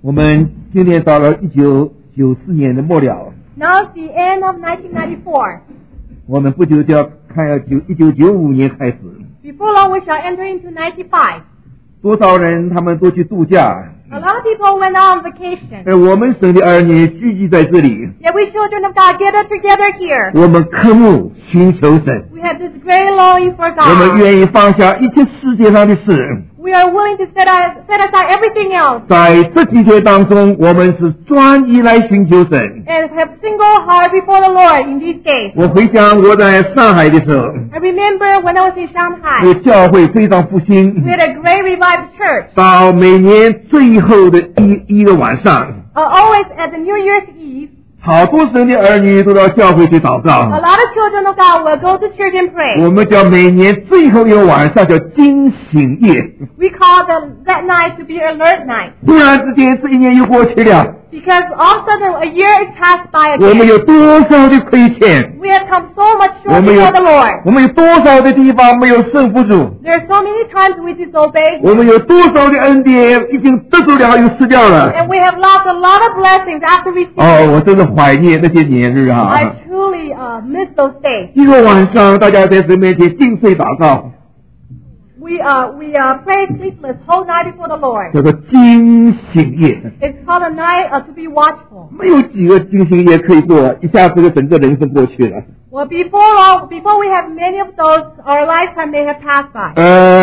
我们今年到了1994年的末了， Now it's the end of 1994. 我们不久就要看要1995年开始。 Before long, we shall enter into 95. 多少人他们都去度假， A lot of people went on vacation. 而我们神的儿女聚集在这里， Yet we children of God gather together here. 我们渴慕寻求神， We have this great longing for 我们 God. 愿意放下一切世界上的事。 We are willing to set aside everything else 在这几天当中，我们是专一来寻求神。 and have single heart before the Lord in these days. 我回想我在上海的时候， I remember when I was in 这 Shanghai, 教会非常复兴 we，had a great revived church. 到每年最后的一个晚上， Always at the New Year's Eve, 好多神的儿女都到教会去祷 a 告。 lot of children of God will go to church and pray. 我们叫每年最后一个晚上叫惊醒夜。 We call that night to be alert night 突然之间，这一年又过去了， because all of a sudden a year is passed by 我们 again. 有多少的亏欠？ We have come so much 我 short 们有 before the Lord. 我们有多少的地方没有胜不住？ There are so many times we disobey 我们有多少的恩典已经得住了又失掉了？ and we have lost a lot of blessings after receiving. 哦，我真的怀念那些年日啊！ I truly miss those days. 一个晚上，大家在神面前尽睡祷告， We pray sleepless whole night before the Lord. 叫做惊醒夜。 It's called a night to be watchful. 没有几个惊醒夜可以过，一下子整个人生过去了。 Well, before we have many of those, our lifetime may have passed by.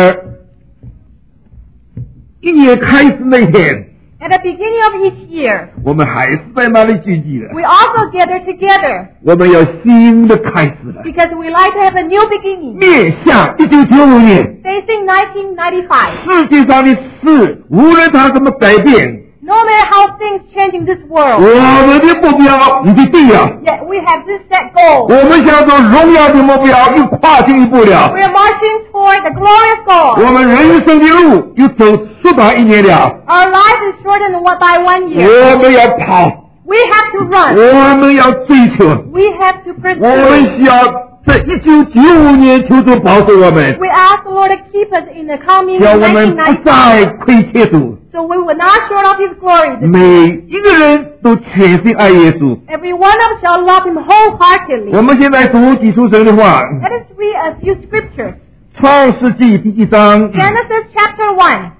一年开始那天， At the beginning of each year, 我们还是在那里聚集了。 we also gather together 我们要新的开始了， because we like to have a new beginning. 面向1995年， Facing 1995, 世界上的事，无论它怎么改变， no matter how things change in this 我 world, 们的目标已经定了。 yet we have this set goal. 我们向着荣耀的目标又跨进一步了 We，are marching toward the glorious goal. 我们人生的路又走缩短一年了。 Our life is shortened by 1 year. 我们要跑， We have to run. 我们要追求， We have to 我们 pursue. 需要在1995年求主保守我们， We ask the Lord to keep us in the coming 叫我们不再 1995, 亏欠主。 so we will not short of His glory. 每一个人都全心爱耶稣。 Every one of us shall love Him wholeheartedly. 我们现在读几处神的话， Let us read a few scriptures. 创世纪第1章 Genesis chapter 1.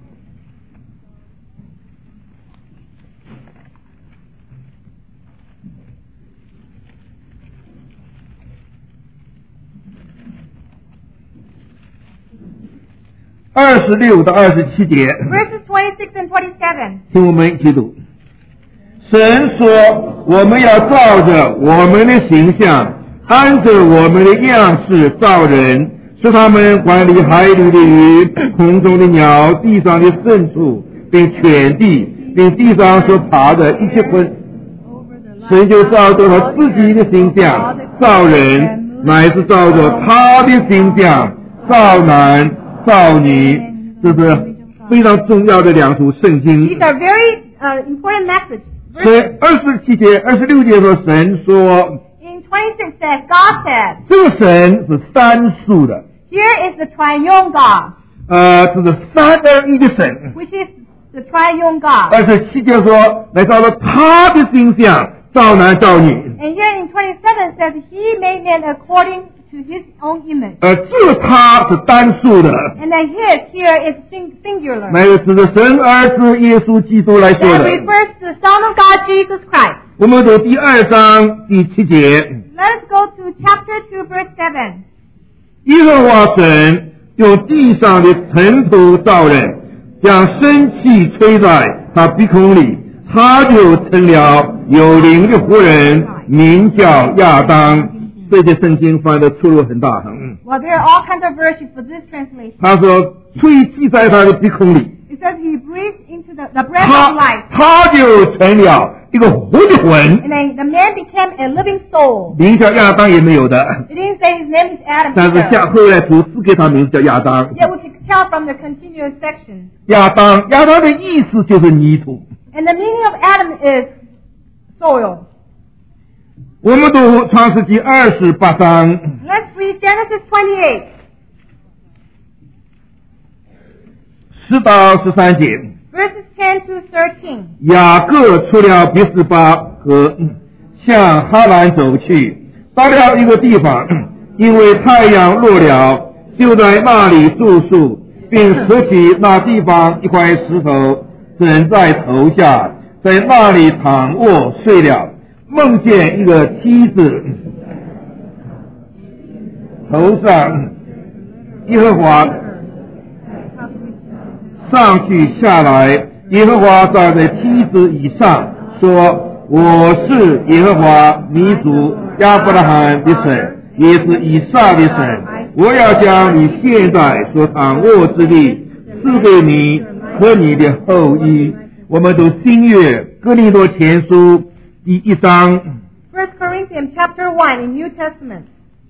26到27节， Verses 26 and 27. 请我们一起读。神说：“我们要照着我们的形象，按着我们的样式造人，使他们管理海里的鱼、空中的鸟、地上的牲畜，并全地，并地上所爬的一切昆。神就照着他自己的形象造人，乃是照着他的形象造男造女。”这是非常重要的两处圣经。 These are very important messages. 神27节、26节说，神说 In 26 says, God said, 这个神是三数的， here is the triune God, 这是三而一的神。 which is the triune God. 27节说，来照着他的形象造男造女。 And here in 27 says, He made man according to His own image. 这他是单数的， And then His here is singular. 乃是指着神儿子耶稣基督来说 That 的。 refers to the Son of God, Jesus Christ. 我们读第2章第7节， Let us go to chapter 2, verse 7. 耶和华神用地上的尘土造人，将生气吹在他鼻孔里，他就成了有灵的活人，名叫亚当。这些圣经翻的出入很大。 Well, there are all kinds of versions for this translation. 他说吹气在他的鼻孔里， It says He breathed into the breath of life. 他就成了一个活的魂， And then the man became a living soul. 名叫亚当也没有的， It didn't say his name is Adam 但是 either. 后来主赐给他名字叫亚当。 Yet we can tell from the continuous section. 亚当的意思就是泥土。 And the meaning of Adam is soil. 我们读创世纪28章 Let's read Genesis 28. 10到13节。 Verses 10 to 13. 雅各出了比斯巴和向哈兰走去，到了一个地方，因为太阳落了，就在那里住宿，并拾起那地方一块石头枕在头下，在那里躺卧睡了，梦见一个梯子，头上耶和华上去下来，耶和华站在梯子以上，说：我是耶和华你主亚伯拉罕的神，也是以撒的神。我要将你现在所躺卧之地赐给你和你的后裔。我们读新约哥林多前书第1章。 1 Corinthians chapter 1 in New Testament.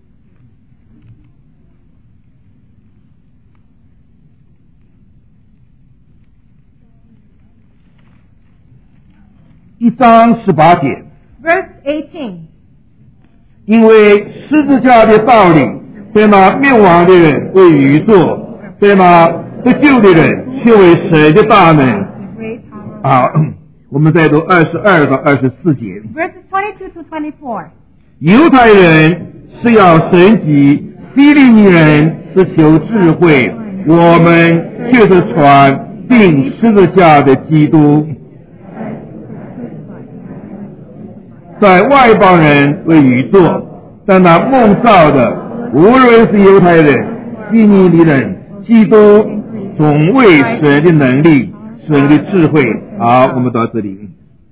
1章18节。 Verse 18. 因为十字架的道理，在那灭亡的人为愚拙，在那得救的人却为神的大能。好，我们再读22到24节。 Verses 22 to 24. 犹太人是要神迹，希利尼人是求智慧，我们却是传钉十字架的基督。在外邦人为愚拙，但那蒙召的，无论是犹太人、希利尼人，基督总为神的能力、神的智慧。好，我们到这里，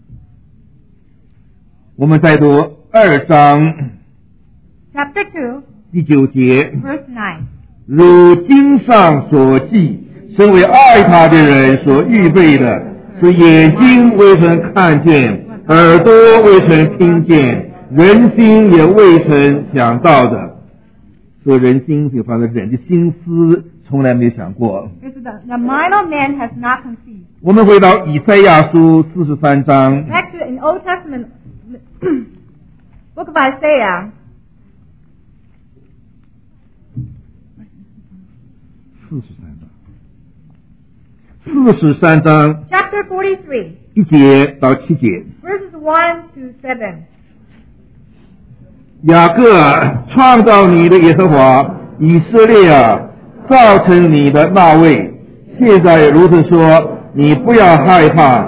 我们再读2章 Chapter 2, 第9节。 verse 9. 如经上所记，身为爱他的人所预备的，是眼睛未曾看见，耳朵未曾听见，人心也未曾想到的。说人心就发生人的心思从来没有想过。 This is the mind of man has not conceived. 我们回到以赛亚书43章。 Back to in Old Testament book of Isaiah. 43章 Chapter 43, 1节到7节。 verses 1 to 7. 雅各创造你的耶和华，以色列啊，造成你的那位，现在如此说，你不要害怕，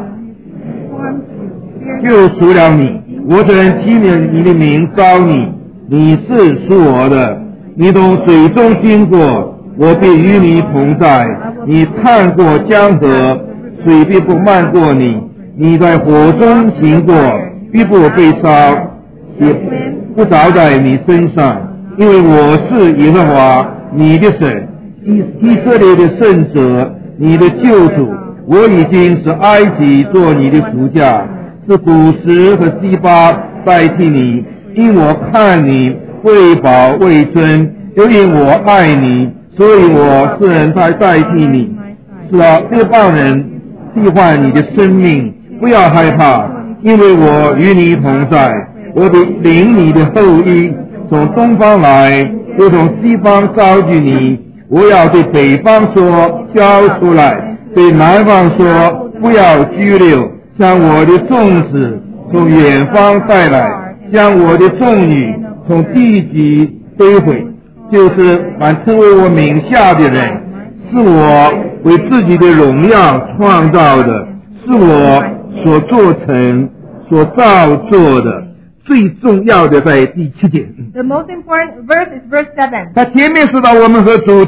就赎了你。我曾提名你的名召你，你是属我的。你从水中经过，我必与你同在。你看过江河，水必不漫过你。你在火中行过，必不被烧，也不着在你身上，因为我是耶和华你的神，以色列的圣者，你的救主。我已经是埃及做你的赎价，是古时和西巴代替你，因我看你为宝为尊，又因我爱你，所以我是人代替你。是啊，这帮人替换你的生命，不要害怕，因为我与你同在。我得领你的后裔从东方来，又从西方召集你。我要对北方说，交出来；对南方说，不要拘留。将我的众子从远方带来，将我的众女从地极摧毁。就是凡称为我名下的人，是我为自己的荣耀创造的，是我所做成、所造作的。最重要的在第7节。 The most important verse is verse 7. 他前面说到我们和主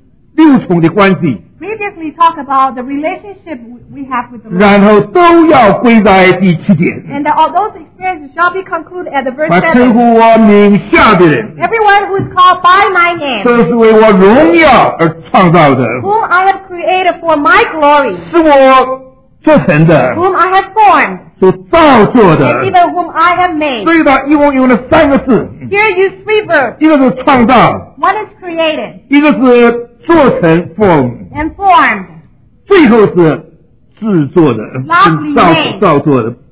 6重的关系， Previously talked about the relationship we have with the Lord. 然后都要归在第7节。 And all those experiences shall be concluded at the verse 凡称 7. 呼我名下的人， Everyone who is called by my name, 这是为我荣耀而创造的， whom I have created for my glory, 是我做成的， whom I have formed, 所造作的。 and even whom I have made. 所以他一共用了3个字， Here use 3 verbs. 一个是创造， One is created 一个是做成 form， and formed. 最后是制作的， Lovely 是造作的。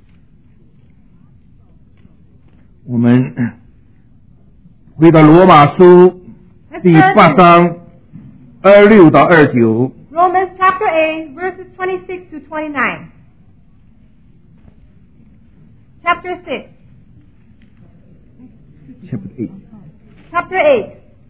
我们回到罗马书第8章26到29。 Romans chapter 8, verses 26 to 29. Chapter 6. Chapter 8.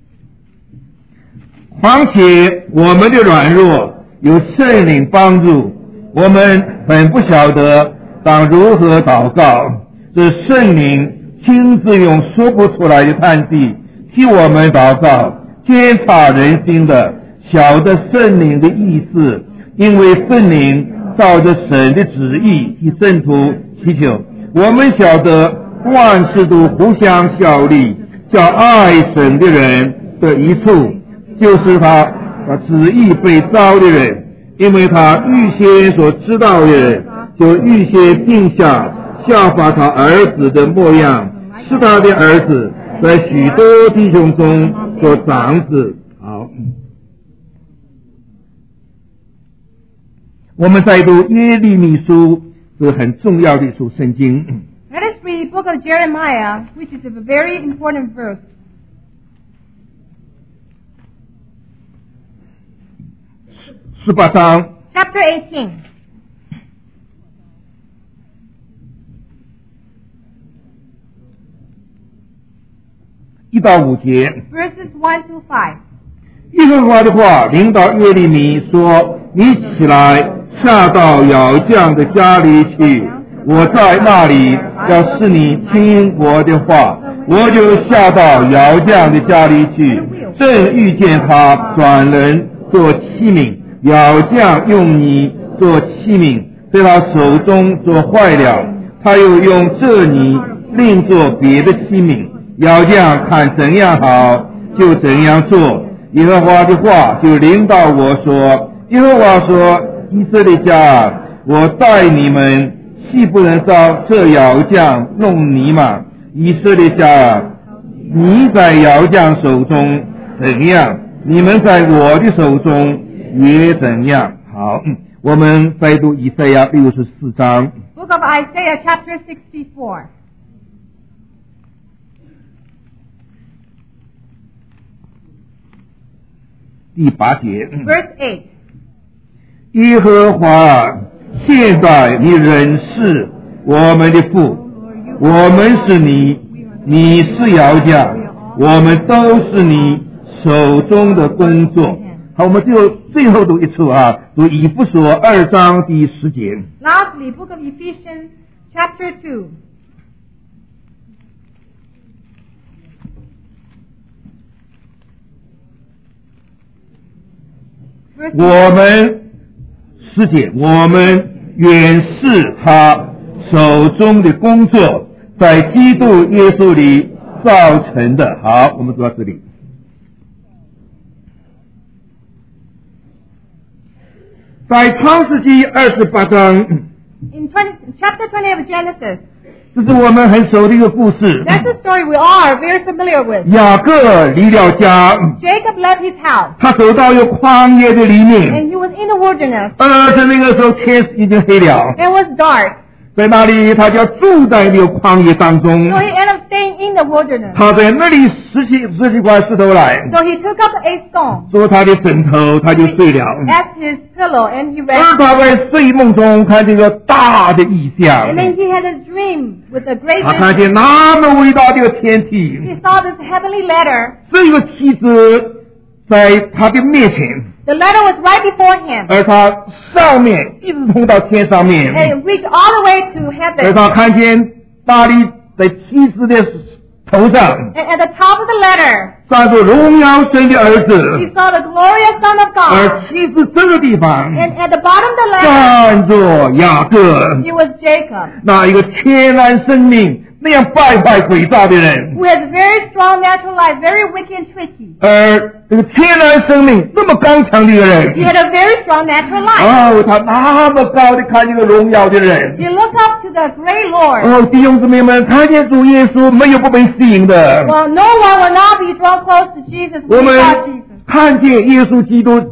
况且我们的软弱有圣灵帮助，我们很不晓得当如何祷告，这圣灵亲自用说不出来的叹息替我们祷告，监察人心的，晓得圣灵的意思，因为圣灵照着神的旨意替圣徒祈求。我们晓得万事都互相效力，叫爱神的人的一处，就是他旨意被召的人，因为他预先所知道的人，就预先定下效法他儿子的模样，是他的儿子在许多弟兄中做长子。好，我们再读耶利米书，是很重要的一书圣经。 Let us read the book of Jeremiah, which is a very important verse. 18章 Chapter 18. 1到5节。 Verses 1 to 5. 耶和华的话领导耶利米说：你起来下到窑匠的家里去，我在那里，要是你听我的话，我就下到窑匠的家里去，正遇见他转人做器皿，窑匠用泥做器皿，在他手中做坏了，他又用这泥另做别的器皿，窑匠看怎样好，就怎样做。耶和华的话就领导我说：耶和华说，以色列家，我待你们岂不能照这窑匠弄泥吗？以色列家，你在窑匠手中怎样，你们在我的手中也怎样。好，我们再读以赛亚64章 Book of Isaiah, chapter 64. 第8节。 Verse 8. 耶和华，现在你仍是我们的父，我们是你是窑匠，我们都是你手中的工作。好，我们就最后读一处啊，读以弗所2章第10节。 Lastly, book of Ephesians, chapter 2. 我们10节，我们原是他手中的工作，在基督耶稣里造成的。好，我们读到这里。在创世纪28章， In chapter 20 of Genesis, 这是我们很熟的一个故事。 that's a story we all are very familiar with. 雅各离了家， Jacob left his house, 他走到一个旷野的里面， and he was in the wilderness. 在那个时候天已经黑了， It was dark, 在那里他就住在那个旷野当中。 so he ended up staying in the wilderness. 他在那里拾起块石头来， So he took up a stone 做他的枕头，他就睡了。 as his pillow, and he 而 rested. 他在睡梦中看见一个大的异象 And，then he had a dream with a great 他看 vision. 见那么伟大的一个天体， He saw this heavenly ladder. 这个梯子在他的面前， The ladder was right before him, 而他上面一直通到天上面， and it reached all the way to 而 heaven. 他看见大力在梯子的头上 And at the top of the ladder, 站着荣耀神的儿 he 子， saw the glorious Son of God. 而梯子这个地方 And at the bottom of the ladder, 站着雅各， it was Jacob, 那一个天然生命那样败坏诡诈的人， who has a very strong natural life, very wicked and tricky. 而这个天然生命那么刚强的一个 He 人， had a very strong natural life. 他那么高的看见个荣耀的人， He looked up to the great Lord. 弟兄姊妹们，看见主耶稣没有不被吸引的。 Well, no one will not be drawn close to Jesus 我 without 们 Jesus. 看见耶稣基督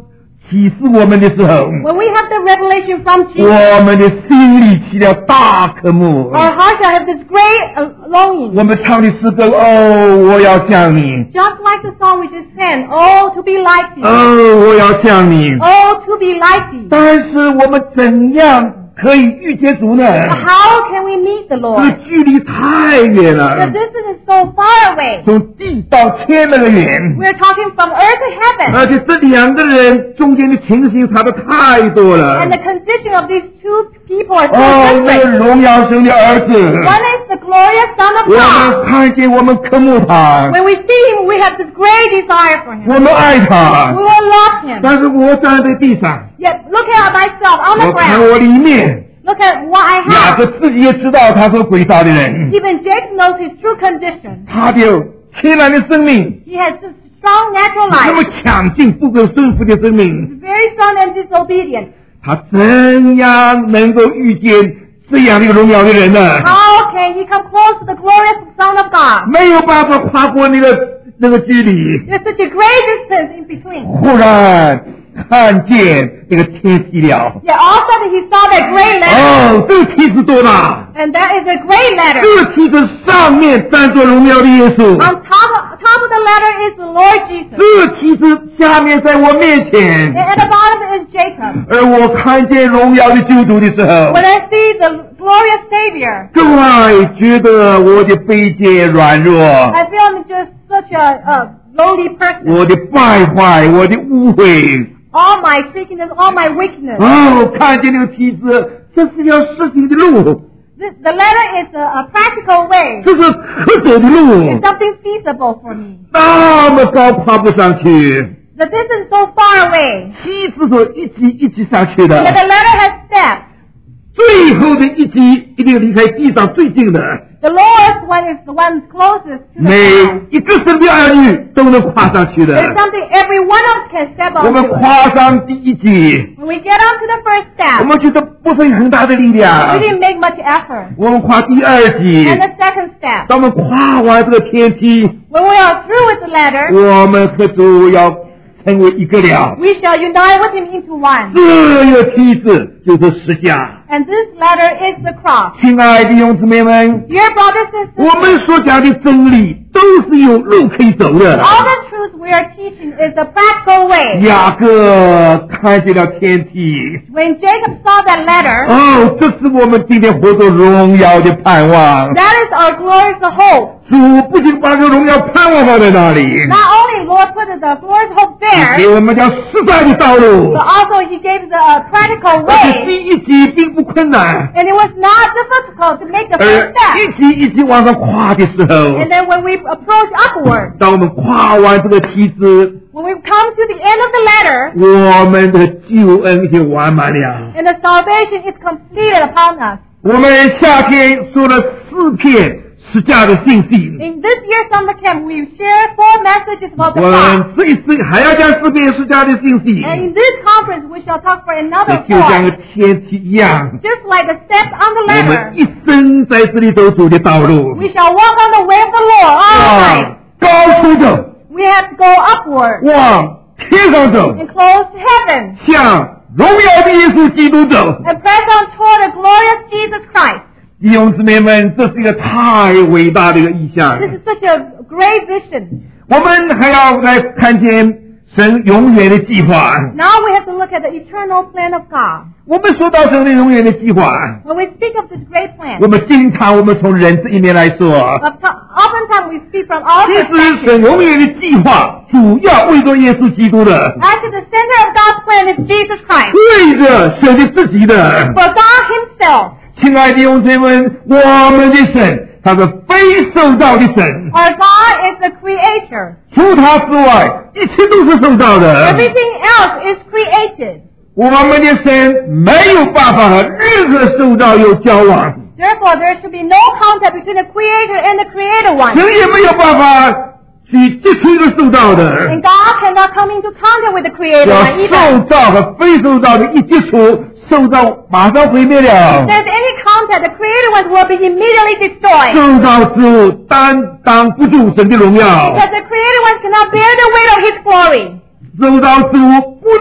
启示我们的时候， when we have the revelation from Jesus, 我们的心里起了大渴慕。 our hearts shall have this great longing. 我们唱的诗歌，哦，我要像你， Just like the song we just sang, oh, to be like thee. 哦，我要像你。 Oh, to be like thee. 但是我们怎样可以遇见主呢？ How can we meet the 这 Lord? 个距离太远 The 了， distance is so far away. 从地到天那个远， We're talking from earth to heaven. 而且这两个人中间的情形差的太多了。 And the condition of these two people are so 哦，那个 different. 荣耀神的儿子， One is the glorious Son of 我 God. 们看见我们渴慕他， When we see him, we have this great desire for him. 我们爱他 We。will love him. 但是我站在地上， Yet look at myself on the 我看 ground. 我里面， Look at what I 雅 have. 各自己也知道他是鬼道的人， Even Jacob knows his true condition. 他的天然的生命 He has this strong natural 那么 life. 强劲、不可顺服的生命， He's very strong and disobedient. 他怎样能够遇见这样的一个荣耀的人呢？ How can he come close to the glorious Son of God? 没有办法跨过那个距离。 There's such a great distance in between. 忽然看见那个天梯了， Yet all of a sudden he saw that great ladder. 哦，这个梯子多大？ And that is a great ladder. 这个梯子上面站着荣耀的耶稣， On top of the ladder is the Lord Jesus. 这个梯子下面在我面 And 前， at the bottom is Jacob. 而我看见荣耀的救主的时候， When I see the glorious Savior, 更爱觉得我的卑贱软弱， I feel I'm just such a lowly person. 我的败坏，我的污秽。 All my trickiness, all my weakness. 哦，看见那个梯子，这是条实行的路， The ladder is a practical way. 这是可走的路 It's，something feasible for me. 那么高跨不上去。 The distance is so far away. 梯子所一级一级上去的 But，the ladder has steps. 最后的一级一定离开地上最近的， The lowest one is the one closest to the 每 ground. 一个神的儿女都能跨上去的。 There's something every one of us can step 我们 onto. 跨上第一级， When we get onto the first 我 step, 们觉得不费很大的力 we 量。 didn't make much effort. 我们跨第二级， And the second step, 当我们跨完这个天梯， when we are through with the ladder, 我们和主要成为一个了。 we shall unite with him into one. 这个梯子就是十架。 And this ladder is the cross. 亲爱的弟兄姊妹们， Dear brothers and 我 sisters, 们所讲的真理都是有路可以走的。 all the truth we are teaching is the practical way. 雅各看见了天梯， When Jacob saw that ladder, 哦，这是我们今天活着荣耀的盼望。 that is our glorious hope. 主不仅把这个荣耀盼望放在那里， Not only Lord put the glorious hope 给 there, 我们讲实在的道路 but，also He gave the practical 而且 way. 第一级并不困难， And it was not difficult to make the 而 first step. 一级一级往上跨的时候， And then when we approach upward, 当我们跨完这个梯子， when we come to the end of the ladder, 我们的救恩就完满了。 and the salvation is completed upon us. 我们夏天说了4篇十架的信息， In this year's summer camp, we share 4 messages about 我 the 们 cross. 这一次还要讲4篇十架的信息， And in this conference, we shall talk for 这 another 就像个 4. 天梯一样， Just like the steps on the 我们 ladder, 一生在这里走主的道路， we shall walk on the way of the Lord all night. 高处走， We have to go upward 往天上走， and close to heaven 向荣耀的耶稣基督走。 and press on toward the glorious Jesus Christ. 弟兄姊妹们，这是一个太伟大的一个意象。 This is such a great vision. 我们还要来看见神永远的计划。 Now we have to look at the eternal plan of God. 我们说到神的永远的计划， When we speak of this great plan, 我们经常我们从人这一面来说， oftentimes we speak from all 其实 perspectives. 神永远的计划主要为着耶稣基督的， Actually, the center of God's plan is Jesus Christ. 为着神的自己的。 For God Himself, 亲爱的弟兄姊妹们，我们的神他是非受造的神， our God is the Creator. 除他之外，一切都是受造的。 Everything else is created. 我们的神没有办法和任何受造有交往， Therefore, there should be no contact between the Creator and the Created one. 神也没有办法去接触一个受造的。 And God cannot come into contact with the Created 要 one 受 either. 造和非受造的一接触，受造马上毁灭 If 了。 there's any contact, the Created ones will be immediately destroyed. 受造之物担当不住神的荣耀， Because the Created ones cannot bear the weight of His glory. 受造之物不能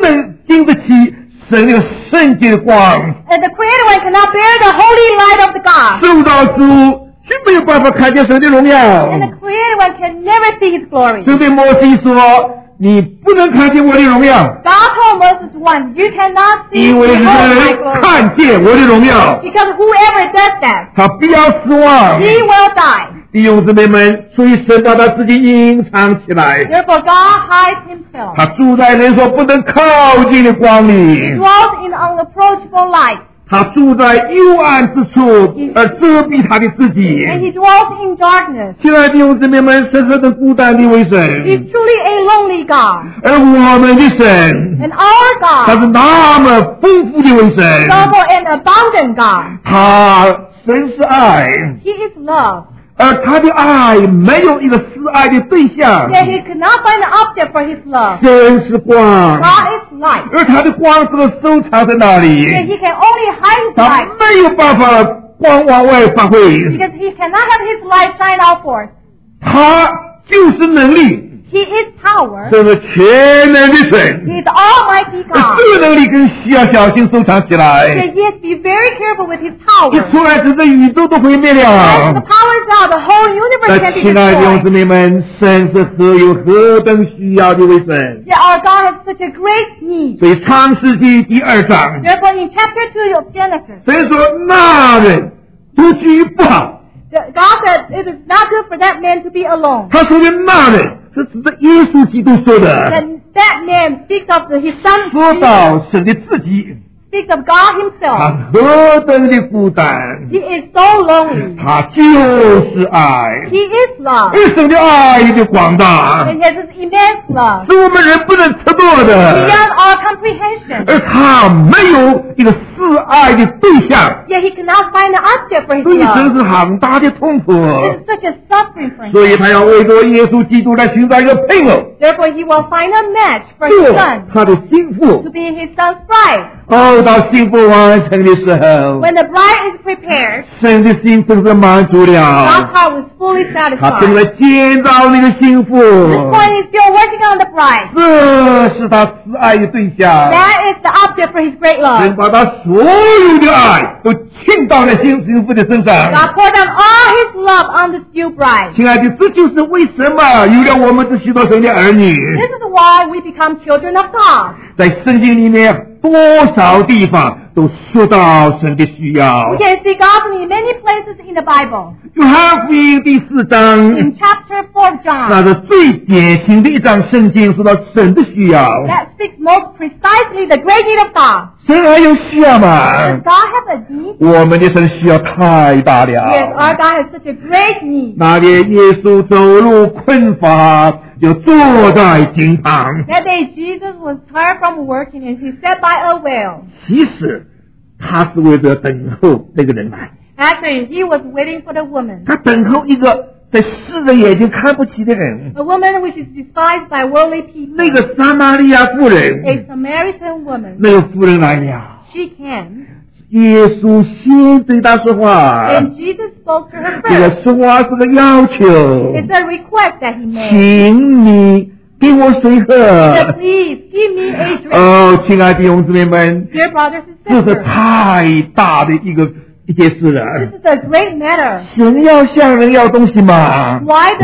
经得起神那个圣洁的光， And the created one cannot bear the holy light of the God. 受造之物却没有办法看见神的荣耀。 And the created one can never see his glory. 神对摩西说：“你不能看见我的荣耀， God told Moses once, you cannot see 因为 behold my 人 glory. 看见我的荣耀， Because whoever does that, 他必要死亡。” he will die. 弟兄姊妹们，所以神把他自己隐藏起来， Therefore God hides himself. 他住在人所不能靠近的光 He 里， dwells in unapproachable light. 他住在幽暗之处，而遮蔽他的自 And 己。 he dwells in darkness. 亲爱的弟兄姊妹们，神何等孤单的为 He's 神， truly a lonely God. 而我们的神， And our 他 God 是那么丰富的为 is 神。 noble and abundant God. 他神是爱， He is love. 而他的爱没有一个示爱的对象。 Yet he could not find an object for his love. 神是光， God is light. 而他的光是收藏在那里， Yet he can only hide his 他 light 没有办法光往外发挥。 because he cannot have his light shine out forth. 他就是能力， He is power. 这是全能的 He 神。 is Almighty 而 God. 这个能力更需要小心收藏起来。 Yet he has to be very careful with his 一 power. 出来，整个宇宙都毁灭 As 了 the。power is out, the whole universe 但 can be 亲爱的弟兄姊 destroyed. 妹们，神是何等需要的为神。 Yet our God has such a great need. 所以创世纪第2章， Therefore, in chapter 2 of Genesis, 神说那人独居不好。 God said it is not good for that man to be alone. 他说的那人是指着耶稣基督说的， And that man speaks of his son, 说到神的自己， speaks of God 他 himself. 何等的孤单， He is so lonely. 他就是爱， He is love. 而神的爱的广大 And he has this immense love 是我们人不能测度的， beyond our comprehension. 而他没有一个示爱的对象， Yet he cannot find an object for his 所以 love. 真是很大的痛苦。 This is such a suffering for 所以 him. 他要为着耶稣基督来寻找一个配偶， Therefore, he will find a match for his 做 son 他的心腹 to。be his son's bride. 哦，到幸福完成的时候， When the bride is prepared, 神的心真是满足 God's 了。 heart was fully 他正 satisfied. 在建造那个幸福， This point is still working on the bride. 这是他示爱的对象。 That is the object for his great 神 love. 把他所有的爱都倾倒在幸福的身上。 God poured down all his love on this new bride. 亲爱的，这就是为什么有了我们这许多神的儿女， This is why we become children of God. 在圣经里面多少地方都说到神的需要 We。can see God in many places in the Bible. 约翰福音第4章， In chapter 4 of John, 那是最典型的一章圣经，说到神的需要。 that speaks most precisely the great need of God. 神还有需要 Does 吗？ God have a need? 我们的神需要太大 Yes, 了。 our God has such a great need. 那天耶稣走路困乏，就坐在井旁。 That day Jesus was tired from working and he sat by a well. 其实他是为了等候那个人来， Actually, he was waiting for the woman. 他等候一个在世人眼睛看不起的人。 A woman which is despised by worldly people. 那个撒玛利亚妇 A 人， Samaritan woman. 那个妇人来了， She came 耶稣先对她说话， and Jesus spoke to her 这 first. 个说话是个要求， It's a request that he made. 请你给我水 He 喝 said, please give me a drink. 哦，亲爱的弟兄姊妹们， Dear brothers and 这是 sisters, 太大的一件事了。 this is a great matter. 神要向人要东西嘛，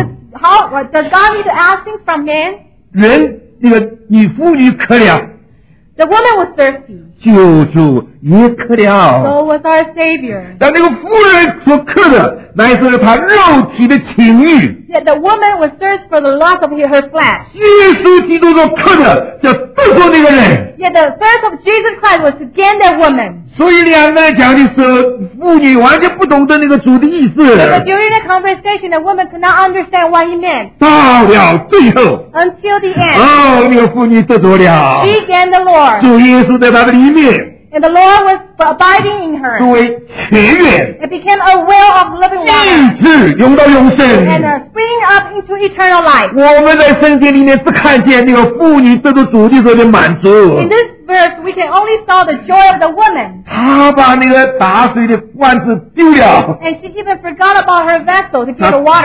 Does God need to ask things from man? 人那个女妇女渴了， The woman was thirsty. 救主也渴了。 So was our Savior. 但那个妇人所渴的，乃是她肉体的情欲。 Yet the woman was thirsty for the lust of her flesh. 耶稣基督所渴的，叫得着那个人。 Yet the thirst of Jesus Christ was to gain that woman. 所以两个人讲的时候，妇女完全不懂得那个主的意思。 But during the conversation, the woman could not understand what he meant. 到了最后， Until the end, 哦，那个妇女得着了， she gained the Lord. 主耶稣在她的里面， And the Lord was abiding in 作 her. 为泉源， It became a well of living water. 一直涌到永 And 生。 springing up into eternal life. 我们在圣经里面只看见那个妇女得着主的时候的满足， In this verse, we can only saw the joy of the woman. 她把那个打水的罐子丢了， And she even forgot about her vessel to get the water.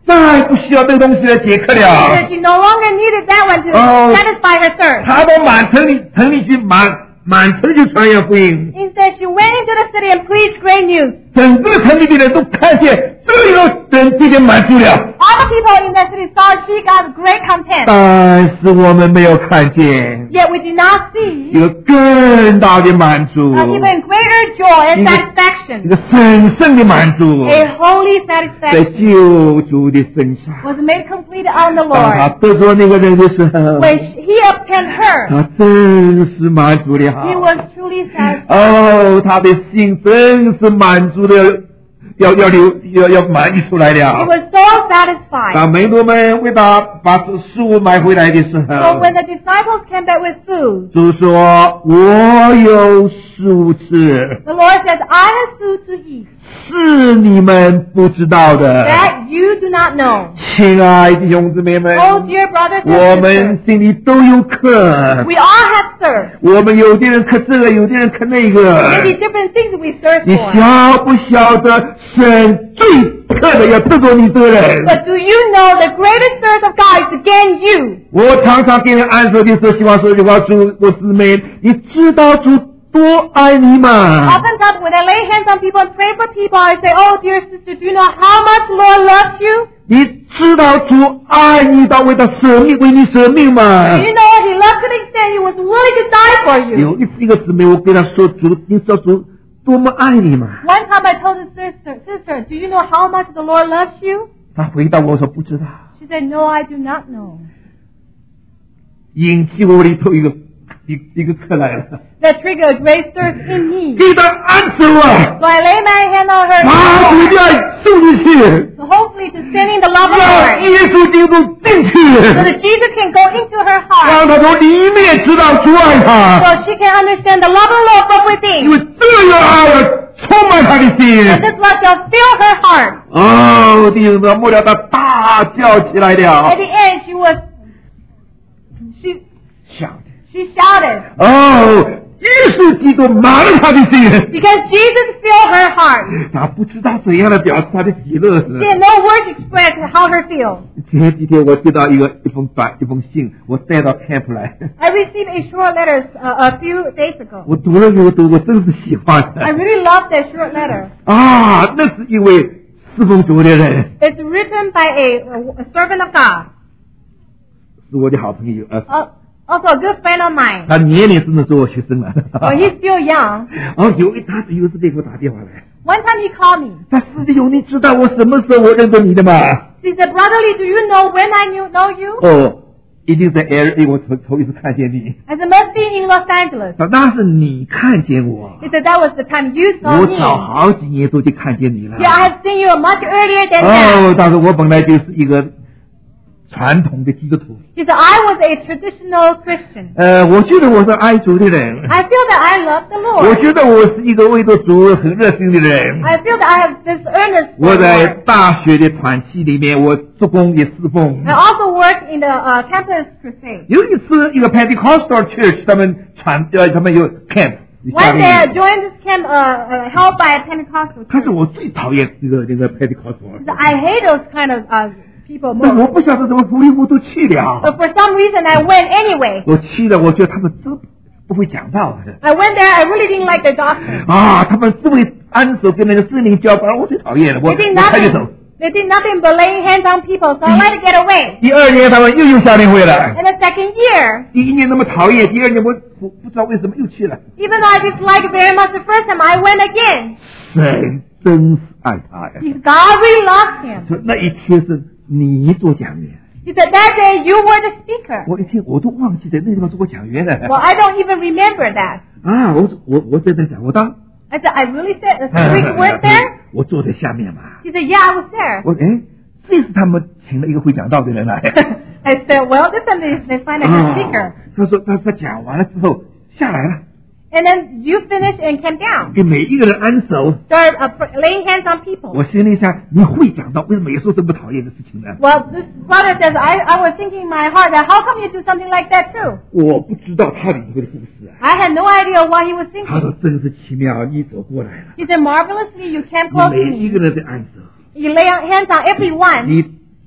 再不需要这个东西来解渴了。 Because she no longer needed that one to Oh. satisfy her thirst. 他到城里去满城去传扬福音， Instead, she went into the city and preached great news. 整个城里的人都看见这个人今天满足了， All the people in that city saw she got great content. 但是我们没有看见 Yet we did not see 一个更大的满足， an even greater joy and 一 satisfaction. 个神圣的满足， A holy 在 satisfaction 救主的身上。 was made complete on the 当他 Lord. 得着那个人的时候， When he obtained her, 他真是满足了。 he was truly satisfied. 哦，他的心真是满足的，要满溢出来 He 了。 was so satisfied. 当门徒们为他把食物买回来的时 So 候， when the disciples came back with food, 主说：“我有食物吃， the Lord says, I have food to eat 是你们不知道的。” that you do not know. 亲爱的弟兄姊妹们， Oh, dear brothers 我 and 们 sisters, 心里都有渴， we all have thirst. 我们有的人渴这个，有的人渴那个。 Maybe different things we thirst 你 for. 晓不晓得神最渴的要得着你的人？ But do you know the greatest thirst of God is to gain you? 我常常给人安说的时候，希望说一句话：主，我姊妹，你知道主多爱你吗？ Oftentimes when I lay hands on people and pray for people, I say, oh, dear sister, do you know how much Lord loves you? 你知道主爱你到为他舍命，为你舍命吗 Do？you know he loved to the extent he was willing to die for you? 有一次一个姊妹，我跟她说：主，你知道主多么爱你吗？ One time I told his sister, do you know how much the Lord loves you? 她回答我说不知道， She said, no, I do not know. 引起我里头一个渴来了， That triggered a great thirst in me. 给她安手啊， So I lay my hand on her 把主的爱送进去， so hopefully to send in the love of 让 Lord 耶稣基督进 so 去。 that Jesus can go into her heart 让他从里面知道主爱他， so she can understand the love of the Lord from 因为 within. 这个爱要充满他的 And 心。 this love shall fill her heart. 哦，弟兄们，末了他大叫起来 At 了， the end, 想 she shouted 哦，耶稣基督满了他的心， because Jesus filled her heart. 他不知道怎样的表示他的喜乐。 She had no words to express how her feel. 前几天我接到一封信，我带到 camp 来， I received a short letter a few days ago. 我读了又读，我真是喜欢 I 的 really loved that short letter. 啊！那是一位侍奉主的人， It's written by a servant of God, 是我的好朋友， also a good friend of mine. 他年龄真的是我学生了。 But he's still young. 哦，有一次给我打电话来， One time he called me. 他师弟兄，你知道我什么时候我认得你的吗？ He said, Brother Lee, do you know when I know you? 哦，一定在 LA， 我头一次看见你。 I said, must be in Los Angeles. 那是你看见我， He said, that was the time you saw 我 me. 早好几年都就看见你了。 Yeah, I have seen you much earlier than that. 哦，但是我本来就是一个传统的基督徒。 He said, I was a traditional Christian. 我觉得我是爱主的人， I feel that I love the 我 Lord. 觉得我是一个为着主很热心的人。 I feel that I have this earnest for 我 the 在 Lord. 大学的团契里面，我做工也侍奉 I。also work in the campus crusade. 有一次，一个 Pentecostal church， 他们有 camp。 One day I joined this camp held by a Pentecostal 他是 church. 我最讨厌这个 Pentecostal。 So I hate those kind of people 但我 most. 不晓得怎么福利我都去了。 But for some reason I went anyway. 我去了，我觉得他们真不会讲道的 I went there, I really didn't like their doctrine. 啊！他们只会安守跟那个圣灵交往，我最讨厌了。我 They did 我快点走。 nothing. They did nothing but laying hands on people, so I like to get away. 第二年他们又有夏令会了。 And the second year, 第一年那么讨厌，第二年我不知道为什么又去了。 even though I disliked it very much the first time, I went again. 神真是爱他呀！ Because God really loved him. 说那一天是你做讲员， He said, that day you were the speaker. 我一听我都忘记在那地方做过讲员了。 Well, I don't even remember that. 啊，我在那讲，我当 I said, I really said, you were there? 我坐在下面嘛。 He said, yeah, I was there. 我这是他们请了一个会讲道的人来。 I said, well, this time they find a good speaker. 他说他讲完了之后下来了， And then you finished and came down. 给每一个人安守。 Started laying hands on people. 我心里想，你会讲道，为什么也说这么讨厌的事情呢？ Well, this brother says, I was thinking in my heart that how come you do something like that too? 我不知道他里头的故事啊。 I had no idea what he was 他说 thinking. 真是奇妙，你走过来了， He said, marvelously, you came 你 close to 每一 me. 个人在安守， You lay hands on everyone. 你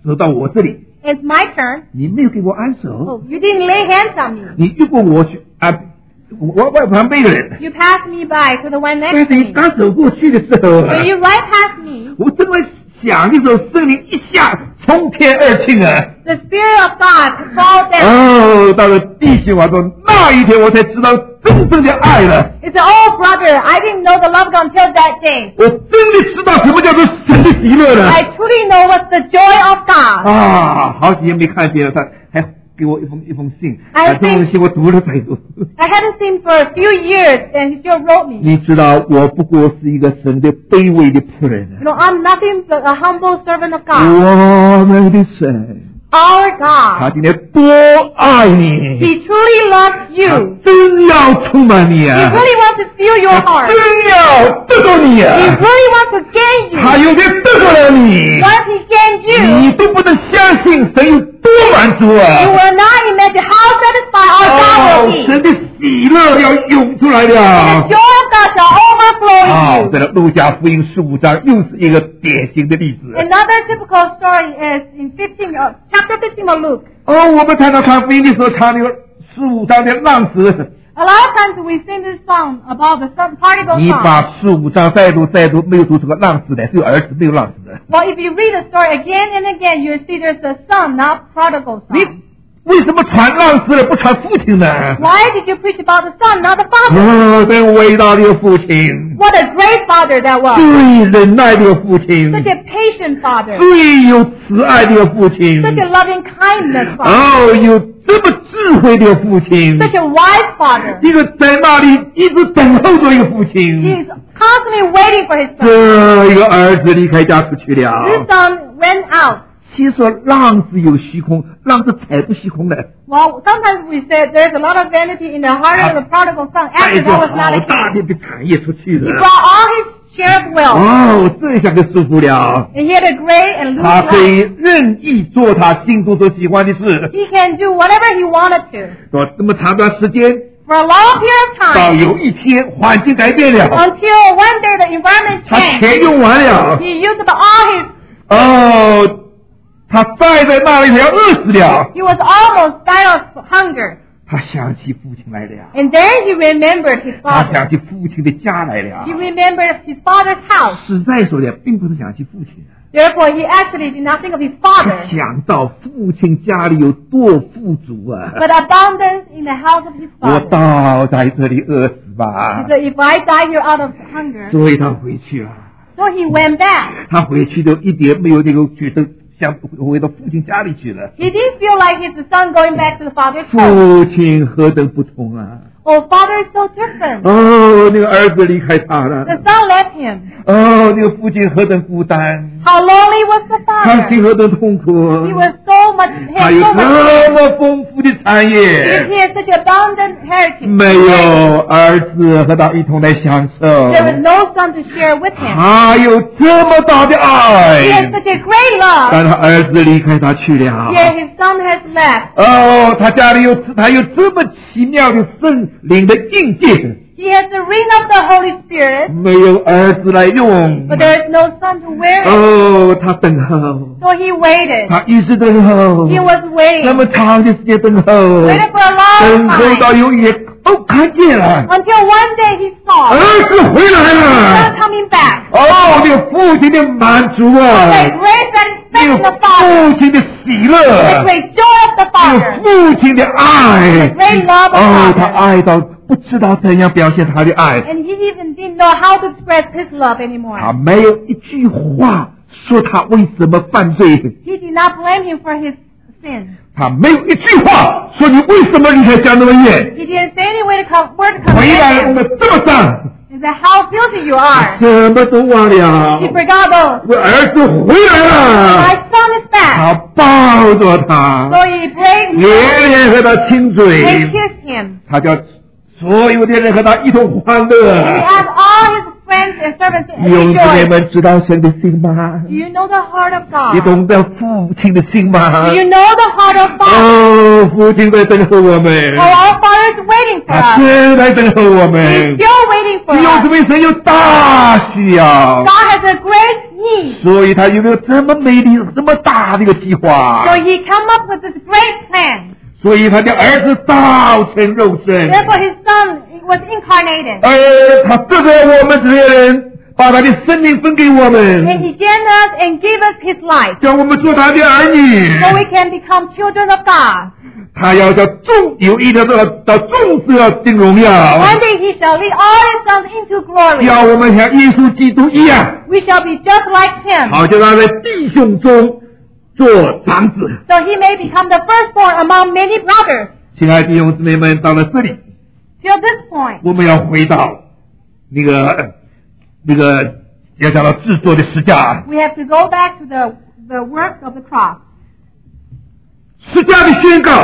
走到我这里， It's my turn. 你没有给我按手， Oh, you didn't lay hands on me. 你越过我去我外旁边的人， You passed me by to the one 但 next 是 to 你 me. 刚走过去的时候， When you right past me, 我正在想的时候，圣灵一下从天而降啊！ the Spirit of God fall down. 哦，到了弟兄啊，说那一天我才知道真正的爱了。 It's an old brother. I didn't know the love of God until that day. 我真的知道什么叫做神的喜乐了。 I truly know what's the joy of God. 啊，好几年没看见了，他还给我一封信， I 这封信我读了再读。 I hadn't seen for a few years, and he still wrote me. 你知道，我不过是一个神的卑微的仆人。 You know, I'm nothing but a humble servant of God. 我们的神， Our 他 God. 今天多爱你， He truly loves 他 you. 真要充满你 He 啊！ really wants to fill your 他 heart. 真要得到你 He 啊！ really wants to gain 他 you. 有点得到了你， Once he gains 你 you, 都不能相信神有多满足 you 啊！ will not imagine how satisfied our God will 神 be. 的喜乐要涌出来 The 了 joy。of God shall overflow 啊， in 这 you. 个路加福音15章又是一个典型的例子。 Another typical story is in chapter 15 of Luke. 哦，我们常常看福音的时候唱那个15章的浪子， A lot of times we sing this song about the prodigal 你 son. 把15章再读，没有读出个浪子来，只有儿子没有浪子的。 Well, if you read the story again and again, you'll see there's a son, not prodigal 你 son. 为什么传浪子了，不传父亲呢？ Why did you preach about the son, not the father? 哦，真伟大的父亲， What a great father that was. 最忍耐的父亲， Such a patient father. 最有慈爱的父亲， Such a loving kindness father. 哦，有这么智慧的父亲， Such a wise father. 一个在那里一直等候着一个父亲。 He's constantly waiting for his son. 这一个儿子离开家出去了。 His son went out. 其实说浪子有虚空，浪子才不虚空的， Well, sometimes we say there's a lot of vanity in the heart of the prodigal son. 带 Actually, 着 that was 好 not a 大 case. 的产业出去 He 了。 brought all his share of wealth. 哦，这下就舒服了。 And he had a great and 他 loose 可以 life. 任意做他心中所喜欢的事。 He can do whatever he wanted to. 说这么长段时间， For a long period 到 of time, 有一天环境改变了， until one day the environment 他 changed. 钱用完了。 He used up all his, 哦，他待在那里，他要饿死了。 he was almost died of hunger. 他想起父亲来了， And then he remembered his 他 father. 想起父亲的家来了 He。remembered his father's house. 实在说的，并不是想起父亲， Therefore, he actually did not think of his 他 father, 想到父亲家里有多富足啊！ but abundance in the house of his 我 father. 倒在这里饿死吧 He。said, if I die here out of hunger, 所以他回去了。 so he went back. 他回去都一点没有那个觉得想回到父亲家里去了。 He didn't feel like it's the son going back to the father's home. 父亲何等不同啊！ Oh, father is so different. 哦，那个儿子离开他了。 The son left him. 哦，那个父亲何等孤单， How lonely was the 他 father? 心何等痛苦。 He was so much, he 他 had 有 so much 这么丰富的产 he 业， had such abundant heritage. 没有儿子和他一同来享受。 There was no son to share with him. 他有这么大的 He had 爱， such a great love. 但他儿子离开他去了。 Yet his son has left. 哦，他家里他有这么奇妙的圣灵的印记， He has the ring of the Holy Spirit, 没有儿子来用。 but there is no son to wear it. 哦，他等候， So he waited. 他一直等候， He was 那么 waiting. 长的时间等候， Waited for a 等 long 候 time. 到有一天，哦，看见了， Until one day he saw 儿子回来 son 了。 coming back. 哦，那个父亲的满足 The 啊， great 那 satisfaction 个 of father. 父亲的喜 The 乐， great joy of the 那 father. 个父亲的爱 The。great love 哦， of 他 father. 爱到不知道怎样表现他的爱， And he even didn't know how to express his love 他 anymore. 没有一句话说他为什么犯罪， He did not blame him for his sin. 他没有一句话说你为什么离开家那么远， He didn't say any word to 回来 commend 我 him. 们这么脏， He said, how guilty you are. 什么都忘了 He，forgot those. 我儿子回来 My 了， son is back. 他抱着他， So he prayed 连连和他亲 and 嘴， kissed him. 他叫所有的人和他一同欢 He 乐。 asked all his friends and servants to 弟兄姊妹 rejoice. 们知道神的心吗？ Do you know the heart of 你 God? 懂得父亲的心吗？ Do you know the heart of Father? 哦，父亲在等候我们， Oh, our Father is waiting for 他 us. 正在等候我 He's 们。 still waiting for 弟兄姊 us. 妹，神有大需要 God has a great needs. 所以他有个这么美丽、这么大的一个计划。 So he come up with this great plan. 所以他的儿子道成肉身， Therefore his son was incarnated. 而他得着我们这些人，把他的生命分给我 And 们， he gained us and gave us his life. 叫我们做他的儿女。 So we can become children of God. 他要叫有一天到众子要进荣耀， One day he shall lead all his sons into glory. 要我们像耶稣基督一样， We shall be just like him. 好叫他在弟兄中做长子。 So he may become the firstborn among many brothers. 亲爱的弟兄姊妹们，到了这里， Till this point, 我们要回到那个要讲到制作的十架， we have to go back to the work of the cross. 十架的宣告，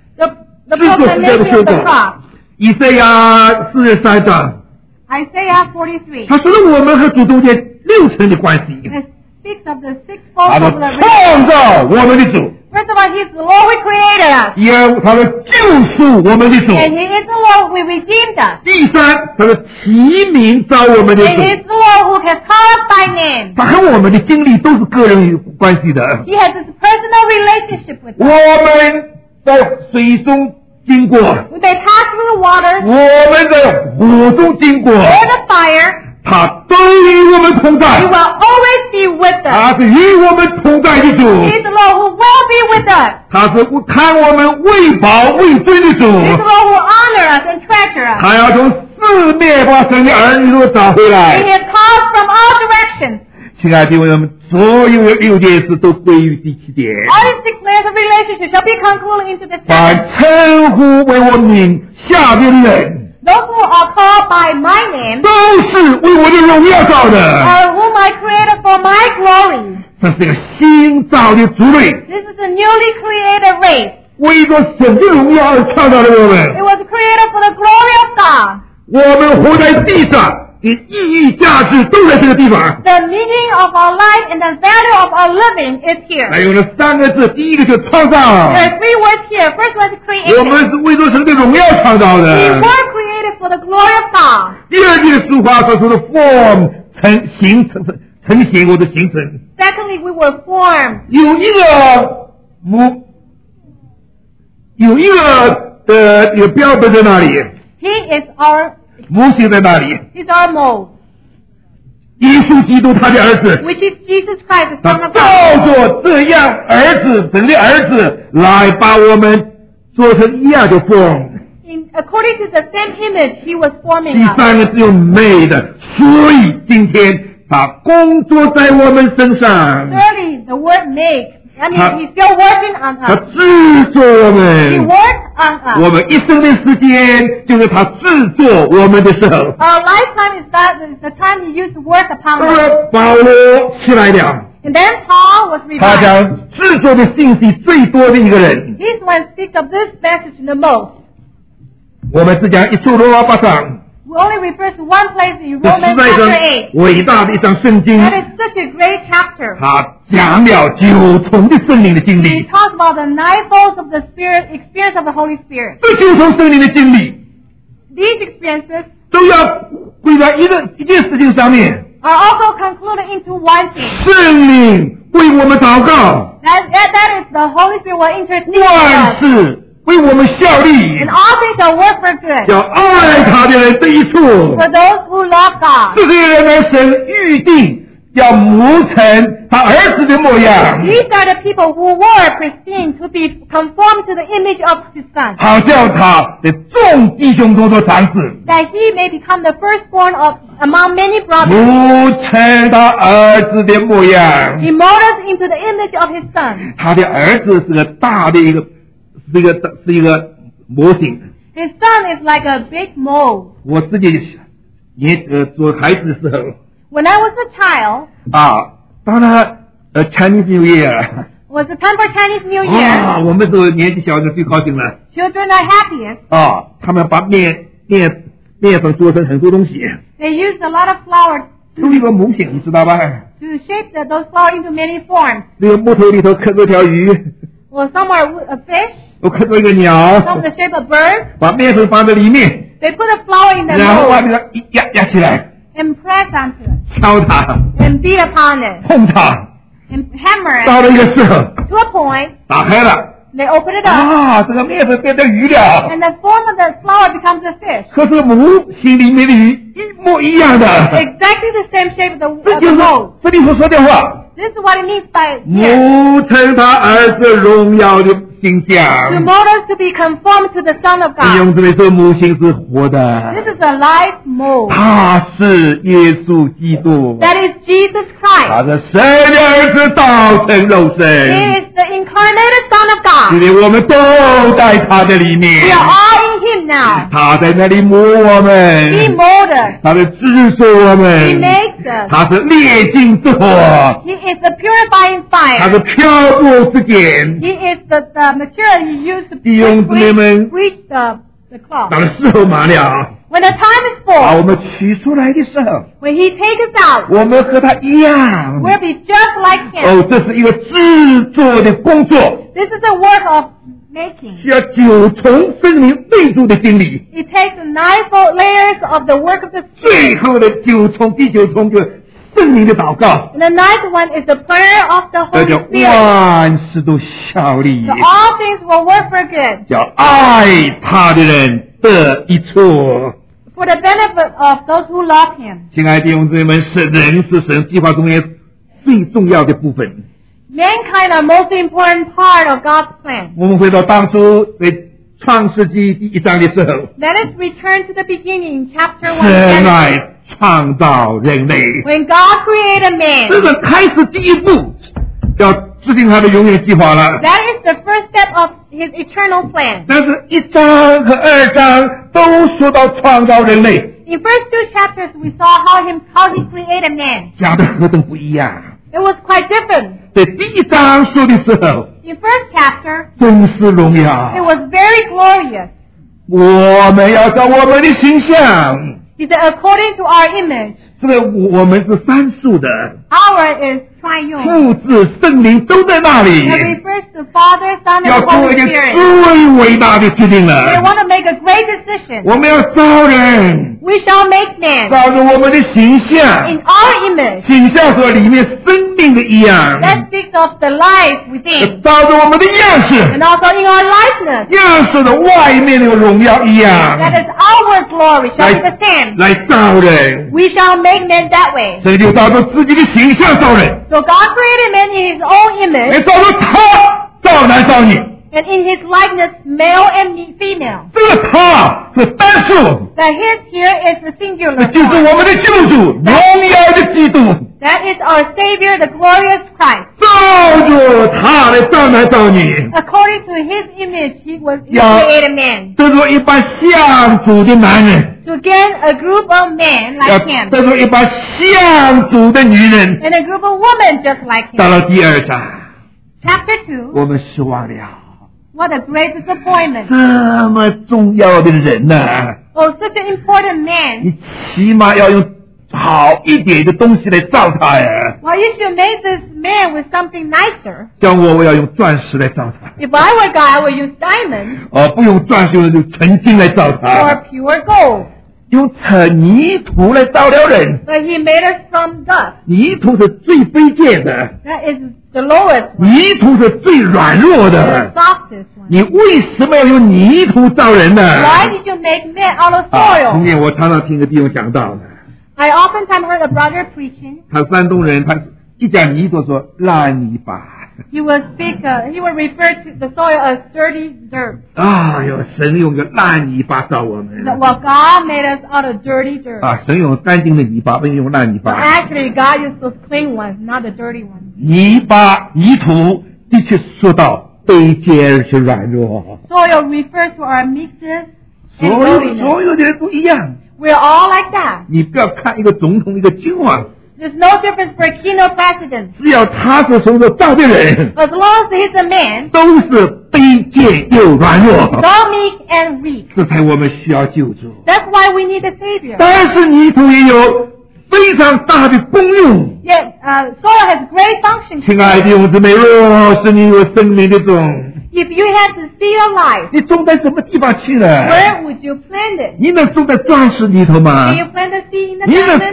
The 制作十架的 proclamation 宣 of the 告 cross.。 以赛亚43章， Isaiah 43. 他说了我们和主中间6层的关系。 It speaks of the 他 sixfold 说 of the 创造我们的主， First of all, he is the Lord who created us. 第二他说救赎我们的主， And he is the Lord who redeemed us. 第三他说提名召我们的 And 主。 he is the Lord who has called us by name. 他和我们的经历都是个人有关系的。 He has this personal relationship with 我 us. 们在水中经过， We may pass through the waters 我们在火中经过， or the fire. 他都与我们同在 He。will always be with us. 他是与我们同在的主， He is the Lord who will be with us. 他是看我们为宝为尊的 He is the 主。 Lord who honor us and treasure us. 他要从四面把神的儿女都找回 And 来 he。has called from all directions. 亲爱的弟兄们，所有的6件事都归于第7点。 All these 6 layers of relationship shall be concluded into the 凡 7th. 称呼为我名下的人， Those who are called by my name 都是为我的荣耀造的。 are whom I created for my glory. 这是一个新造的族类， This is a newly created race. 为着神的荣耀而创造的我 It 们。 was created for the glory of God. 我们活在地上的意义价值都在这个地方。 The meaning of our life and the value of our living is here. 还有了3个字，第一个就是创造， There are 3 words here. First one is 我们 created. 是为着神的荣耀创造 We 的。 were created for the glory of God. 第二句俗话所说的 form 成形或者形成， Secondly, we were formed. 有一个标本在那里， He is our 模型在那里。 He's our mold, 耶稣基督他的儿子， which is Jesus Christ, the 他 Son of 照 God. 着这样神的儿子来把我们做成一样的 form。 According to the same image, He was forming 第 us. 3个字用 made，所以今天他工作在我们身上， Thirdly, the word make. I mean, 他 He's still working on 他 us. 制作我 He 们。 works on 我 us. 们一生的时间就是他制作我们的时候。 Our lifetime is the time He used to work upon 当 us. 然，保罗起来了， And then Paul was 他 revived. 讲制作的信息最多的一个人。 He's the one who speaks of this message the most. 我们只讲一处罗马巴上， We only refer to one place in 这 Romans 实在 chapter 是 8. 伟大的一章圣经。 That is such a great chapter. 他讲了9重的圣灵的经 He 历， talks about the 9 folds of the Spirit, experience of the Holy Spirit. 这9重圣灵的经历 These experiences 都要归在一件事情上面。 are also concluded into one thing. 圣灵为我们祷告， That is the Holy Spirit will intercede 万 for us. 事为我们效力 And，all things shall work for good 叫爱他的人得益处。 for those who love God. 这些人呢，神预定要磨成他儿子的模样， These are the people who were predestined to be conformed to the image of His Son, 好叫他的众弟兄中做长子， that He may become the firstborn among many brothers. 磨成他儿子的模样。 He molded us into the image of His Son. 他的儿子是个大的是一个模型。 His Son is like a big mold. 我自己做孩子的时候 When I was a child, 啊，当然Chinese New Year was the time for Chinese New 啊， Year. 我们这个年纪小的最高兴了 Children are happiest. 啊，他们把面粉做成很多东西， They used a lot of flour 都一个模型，你知道吧？ to shape those flour into many forms. 这个木头里头刻着条鱼， Or some are a fish, 我刻着一个鸟， some the shape of birds. 把面粉放在里面， They put a flour in the 然后把 mold. 这个一压起来， and press onto it 敲它， and beat upon it 碰它， and hammer 到 it 了一个时候， to a point. 打开了， They open it up 这个面粉变成鱼了。 and the form of the flour becomes a fish. 可是母心里面的鱼一模一样的， Exactly the same shape of 这 the 就是 mold. 这里所说的话。 This is what it means by here. 母成他儿子荣耀的形 To 象。 mold us to be conformed to the Son of 弟 God. 兄姊妹说，母亲是活的， This is a life mold. 他是耶稣基督， That is Jesus 他 Christ. 是神的儿子道成肉 He 身， is the incarnated Son of 今 God. 天我们都在他的里面 We，are all in Him now. 他在那里磨我 He 们， molds us. 他的制作我 He 们， makes us. 他是烈尽之火， He is the purifying 他 fire. 是漂泊之碱。 He is the material He used to 弟兄姊妹们， bleach the cloth. 到了时候满了， When the time is 把 full, 我们取出来的时候， when He takes us out, 我们和他一样。 we'll be just like Him. 哦，这是一个制作的工作， This is the work of making. 需要9重圣灵内住的经历。 It takes 9 layers of the work of the Spirit. 最后的9重，第9重就是圣灵的祷告， And the 9th one is the prayer of the 这 Holy 叫 Spirit. 万事都效力， So all things will work for good 叫爱他的人得益处。 for the benefit of those who love Him. 亲爱的弟兄姊妹们，是人是神计划中间最重要的部分。 Mankind are most important part of God's plan. 我们回到当初在创世纪第1章的时候， Let us return to the beginning, chapter 1. 神 Genesis. 来创造人类， When God created 这 man, 个开始第一步，要制定他的永远计划了。 that is the first step of His eternal plan. 但是1章和2章都说到创造人类， In first 2 chapters, we saw how He created man. 讲的何等不一样。 It was quite different. 在第1章说的时候， In first chapter, 真是荣 it 耀， was very glorious. 我们要照我们的形象。 He said, according to our image, 这个我们是三数的， our is triune. 父子圣灵都在那里， It refers to Father, Son, 要 and 做 Holy 一个 Spirit. 最伟大的决定 They 了。 want to make a great decision. 我们要造人， We shall make man 照着我们的形象， in our image. 形象和里面生命的一样， That speaks of the life within. 照着我们的样式， And also in our likeness. 样式的外面那个荣耀一样， That is our glory shall be the same. 来造人。 We shall make man that way. 神就照着自己的形象造人， So God created man in His own 也 image. 照着他造男造女。 And in His likeness, male and female. 这个他是单数， The His here is the 这 singular 就是 form. 我们的救主，荣耀的基督。 That is our Savior, the glorious Christ. 照着他来造男造女， According to His image, He Yeah. created man. 得着一般像主的男人， To get a group of men 要 like him. 得着一般像主的女人。 And a group of women just like 到 him. 了第2章， Chapter 2. 我们失望了， What a great disappointment. 这么重要的人呢、 Oh, such an important man. 你起码要用好一点的东西来造他呀。 Well, you should make this man with something nicer. 像我要用钻石来造他， If I were God, I would use diamond 不用钻石，用纯金来造 or 他， pure gold. 用尘泥土来造了人。 But He made us from dust. 泥土是最卑贱的， That is the lowest one. 泥土是最软弱 The 的。 softest one. 你为什么要用泥土造人呢？ Why did you make man out of 今 soil? 天我常常听个弟兄讲道的， I oftentimes heard a brother preaching. 他山东人，他一讲泥土说烂泥巴。 He would refer to the soil as dirty dirt. 哟，神用个烂泥巴造我们。 Well, God made us out of dirty dirt. 神用干净的泥巴，不用烂泥 But 巴。 actually, God used those clean ones, not the dirty ones. 泥巴、泥土的确说到卑贱而且软弱， Soil refers to our meekness 所 and 有 lowliness. 的人都一样。 We're all like that. 你不要看一个总统、一个君王， There's no difference for a king or president. 只要他是从这造的人， As long as he's a man, 都是卑贱又软弱， so meek and weak. 这才我们需要救助。 That's why we need a savior. 但是泥土也有非常大的功用。 Yet, soil has great function. 亲爱的弟兄姊妹，若是你有生命的种， If you had the seed of life, 你种在什么地方去了？ where would you plant it? 你能种在钻石里头吗 Do？you plant the seed in the 你能 diamond?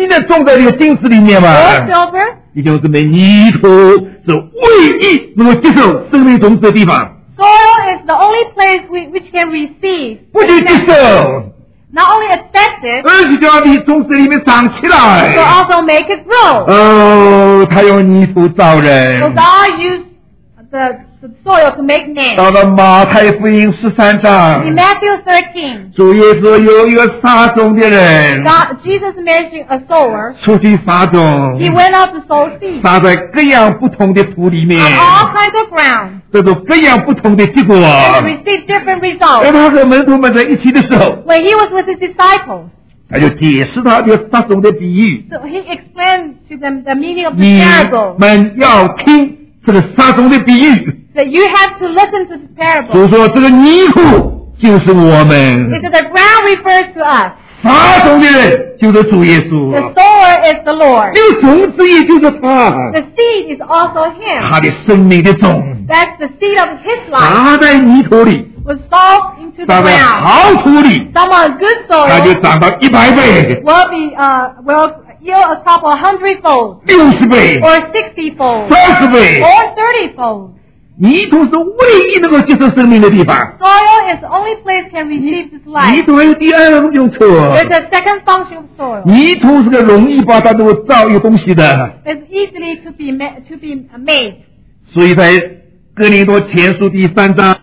金呢种在这个金子里面嘛， Gold, silver. 弟兄姊妹，泥土是唯一能够接受生命种子的地方， Soil is the only place which can receive. 不仅接受， Not only accept it, 而且就要在种子里面长起 but 来。 also make it grow. 哦，他用泥土造 So 人。 God used the soil to make man. 到了马太福音13章， In Matthew 13, 主耶稣有一个撒种的人， Jesus mentioned a sower. 出去撒种， He went out to sow seeds 撒在各样不同的土里面， on all kinds of ground 得到各样不同的结果。 and received different 而 results. 他和门徒们在一起的时候， When he was with his disciples, 他就解释他的撒种的比喻。 so he explained to them the meaning of the 你 parable. 们要听这个撒种的比喻， That you have to listen to this parable. 就说这个泥土就是我们， Because the ground refers to us. 撒种的人就是主耶 The 稣， sower is the Lord. 这个种子也就是他， The seed is also him. 他的生命的种。 That's the seed of his life. 撒在泥土里， Was sown into the 撒在 ground. 好土里， Some on good 它就 soil 长到100倍、 will yield a crop 100-fold 60倍、 or 60-fold 30倍。 or 30-fold. 泥土是唯一能够接受生命的地方。 Soil is the only place can receive this 泥 life. 土还有第二个用处， There's a second function of soil. 泥土是个容易把它能够造一个东西的， It's easily to be made. 所以在哥林多前书第3章。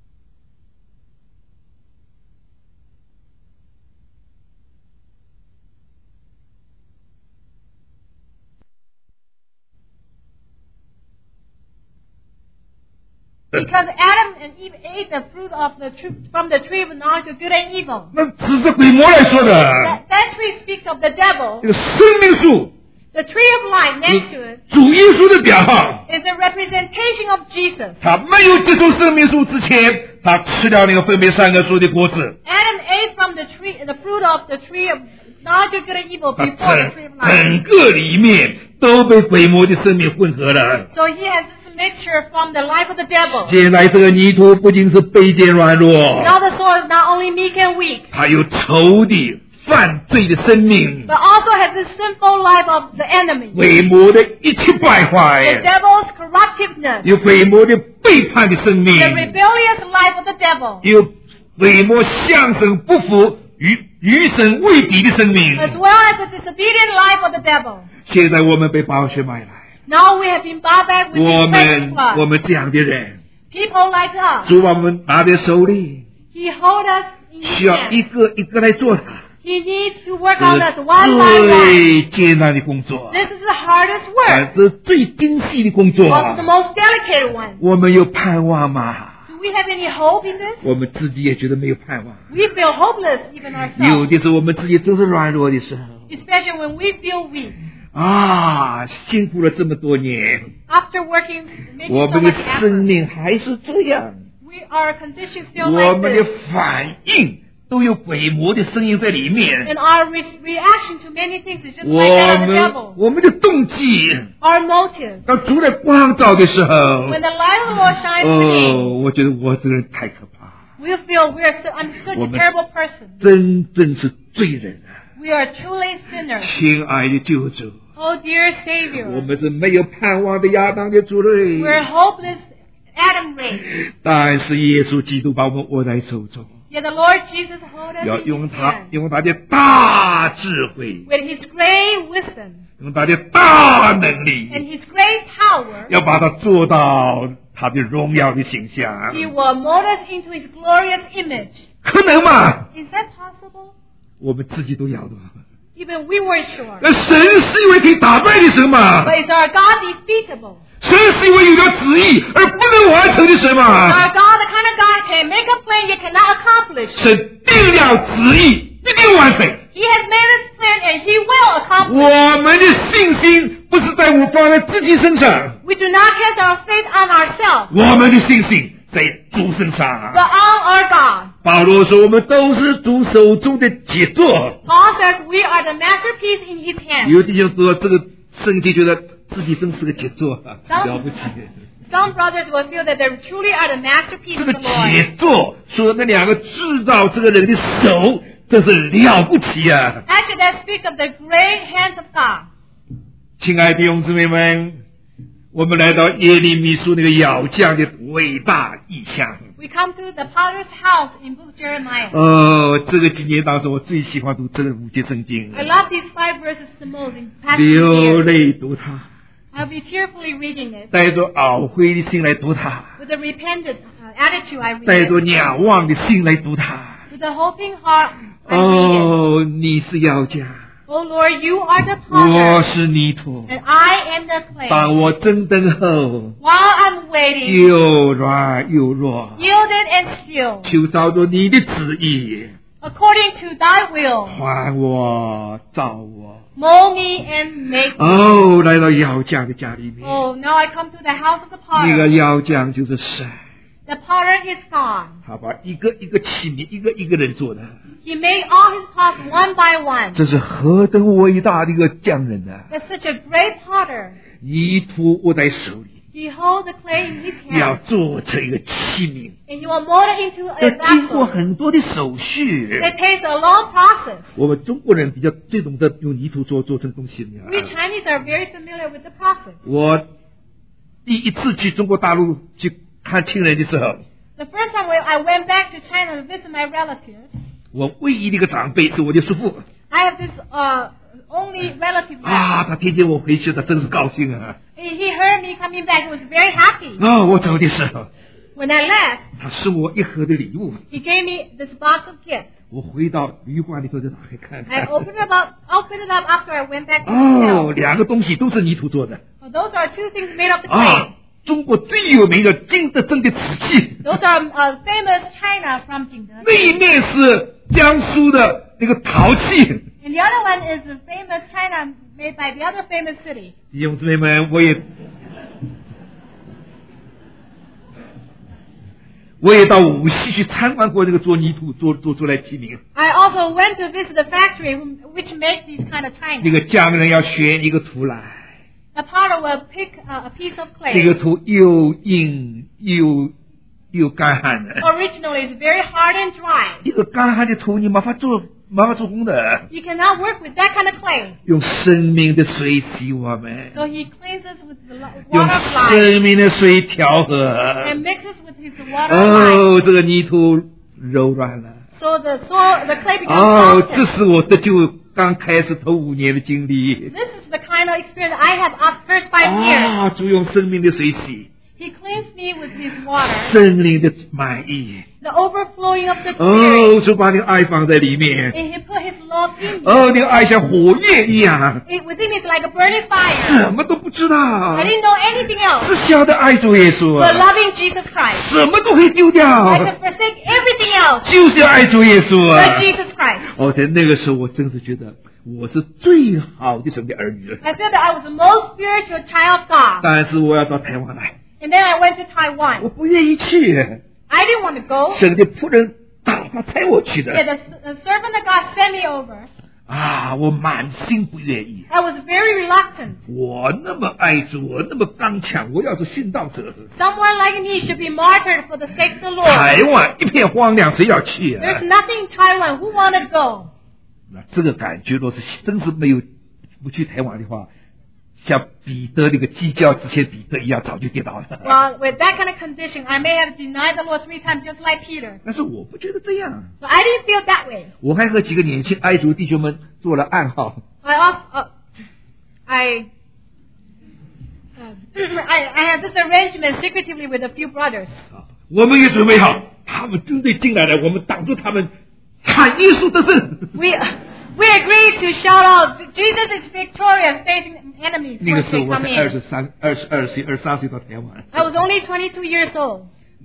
Because Adam and Eve ate the fruit of from the tree of knowledge of good and evil. 那只是鬼魔来说的， That tree speaks of the devil. 这个生命树， The tree of life next to it 主耶稣的表号。 is a representation of Jesus. 他没有接受生命树之前，他吃掉那个分别善恶树的果子。 Adam ate from the fruit of the tree of knowledge of good and evil 他 before the tree of 整 life. 个里面都被鬼魔的生命混合了。 So he has this mixture from the life of the devil. 现在这个泥土不仅是卑贱软弱， Now the soil is not only meek and weak, 还有仇敌犯罪的生命， but also has the sinful life of the enemy. 鬼魔的一切败 The 坏， devil's corruptiveness. 有鬼魔的背叛的生命， The rebellious life of the devil. 有鬼魔向神不服、与神为敌的生命。 As well as the disobedient life of the devil. 现在我们被宝血买来， Now we have been bought back with 我 his precious 们 blood. 这样的人， People like us. 主把我们拿在手里， He hold us in 需 his 要一 hand. 个一个来做它。 He needs to work 这 on us one by 是 one. 最艰难的工作， This is the hardest work. 这是最精细的工作。 Also the most delicate one. 我们有盼望吗？ Do we have any hope in this? 我们自己也觉得没有盼望。 We feel hopeless even 有 ourselves. 的时候我们自己真是软弱的时候 Especially when we feel weak. 啊，辛苦了这么多年， After working, 我 making so 们的 much 生 effort. 命还是这样， Our condition still 我 like 们的 this. 反应都有鬼魔的声音在里面。 And our reaction to many things is just like that of the devil. 我们的动机， Our motives. 当主来光照的时候， When the light of the Lord shines within, 我觉得我这个人太可怕， we feel I'm such a terrible person. 真正是罪人啊！ We are truly sinners. 亲爱的救主， Oh dear 我 Savior. 们是没有盼望的亚当的主人， We're hopeless Adam race. 但是耶稣基督把我们握在手中， Yet the Lord Jesus hold us 要 in 用 his 他 hand 用他的大智慧， with his great wisdom 用他的大能力， and his great power. 要把它做到他的荣耀的形象， He will mold us into his glorious image. 可能吗？ Is that possible? 我们自己都要的。 Even we weren't sure. 那神是一位可以打败的神嘛？ But is our God defeatable? 神是一位有了旨意而不能完成的神 Is 嘛？ our God the kind of God can make a plan yet cannot accomplish? 神定了旨意，一定完成。 He has made his plan and he will accomplish. 我们的信心不是在我放在自己身上， We do not cast our faith on ourselves, 我们的信心在主身上。 but on our God. 保罗说，我们都是主手中的杰作。 Paul says we are the masterpiece in his hand. 有弟兄说，这个圣经觉得自己真是个杰作，了不起。 Some brothers will feel that they truly are the masterpiece 这 of 个 the Lord. 杰作，说那两个制造这个人的手这是了不起啊！ Actually, that speaks of the great hands of God. 亲爱的弟兄姊妹们，我们来到耶利米书那个窑匠的伟大意象。 We come to the potter's house in book Jeremiah. 这个经节当中，我最喜欢读这5节圣经， I love these 5 verses the most in past 流 years. 泪读它， I'll be tearfully reading it. 带着懊悔的心来读它， With a repentant attitude, I read 带着 it. 仰望的心来读它。 With a hoping heart, I read it. 你是窑匠， Oh Lord, you are the 我 potter, 是泥土。 and I am the clay. 当我正等候， While I'm waiting, 又软又弱， yielded and still, 求照着你的旨意， according to thy will, 还我造我。 mold me and make me. 来到窑匠的家里面， Oh, now I come to the house of the 那个 potter. 窑匠就是神， The potter is God. 他把一个一个器皿，一个人做的， He made all his pots one by one. 这是何等伟大的一个匠人啊！ That's such a great potter. 泥土握在手里， He holds the clay in his 要 hand, 做成一个器皿， and you will mold it into 要 a 经过 vessel. 很多的手续。 It takes a long process. 我们中国人比较最懂得用泥土做成东西的。 We Chinese are very familiar with the process. 我第一次去中国大陆去看亲人的时候， The first time I went back to China to visit my relatives, 我唯一的一个长辈是我的叔父 I have this only relative left. 他听见我回去，他真是高兴啊！ He heard me coming back. He was very happy. 我走的时候， When I left, 他送我一盒的礼物， he gave me this box of gifts. 我回到旅馆里头就打开看 I 看。 opened it up after I went back to the hotel. 2个东西都是泥土做的 Those are 2 things made of the clay. 中国最有名的金德镇的瓷器， Those are famous China from Jingde. 那一面是江苏的那个陶器。 And the other one is the famous China made by the other famous city. 弟兄姊妹们，我也到无锡去参观过这个做泥土做出来器皿。 I also went to visit the factory which makes these kind of 那 china. 个匠人要选一个土来， The potter will pick a piece of 这个 clay. 土又硬又干旱的， Originally, it's very hard and dry. 一个干旱的土你没法做工的。 You cannot work with that kind of clay. 用生命的水洗我们， So he cleanses with the 用 water of life 生命的水调和。 and mixes with his water of life. 这个泥土柔软了。 So the clay becomes 这 soft. 是我的就刚开始头5年的经历。 This is the kind of experience I have after first 5 years. 主用生命的水洗， He cleans me with his water. 生灵的满意。 The overflowing of the Spirit. 主把你的爱放在里面。 And he put his love in me. 你的爱像火焰一样， Within me is like a burning fire. 什么都不知道， I didn't know anything else 只晓得爱主耶稣， but loving Jesus Christ. 什么都会丢掉， I could forsake everything else 就是要爱主耶稣 but Jesus Christ. 在那个时候，我真是觉得我是最好的神的儿女了。 I said that I was the most spiritual child of God. 但是我要到台湾来， And then I went to 我 Taiwan. 不愿意去， I didn't want to go. 神的仆人打发差我去 Yeah, 的。 the servant of God sent me over. 我满心不愿意。 I was very reluctant. 我那么爱主，我那么刚强，我要是殉道者。 Someone like me should be martyred for the sake of the 台 Lord. 湾一片荒凉，谁要去 There's nothing in Taiwan. Who want to go? 那这个感觉，若是真是不去台湾的话，像彼得那个鸡叫之前彼得一样，早就跌倒了。 Well, with that kind of condition, I may have denied the Lord 3 times just like Peter. 但是我不觉得这样， But I didn't feel that way. 我还和几个年轻爱主弟兄们做了暗号。 I also, I had this arrangement secretively with a few brothers. 我们也准备好，他们军队进来了，我们挡住他们，喊耶稣得胜。 We agreed to shout out, Jesus is victorious, facing enemies 那个 once 时候 they 我 come 才 in. 22岁、23岁到台湾。 I was only 22 years old.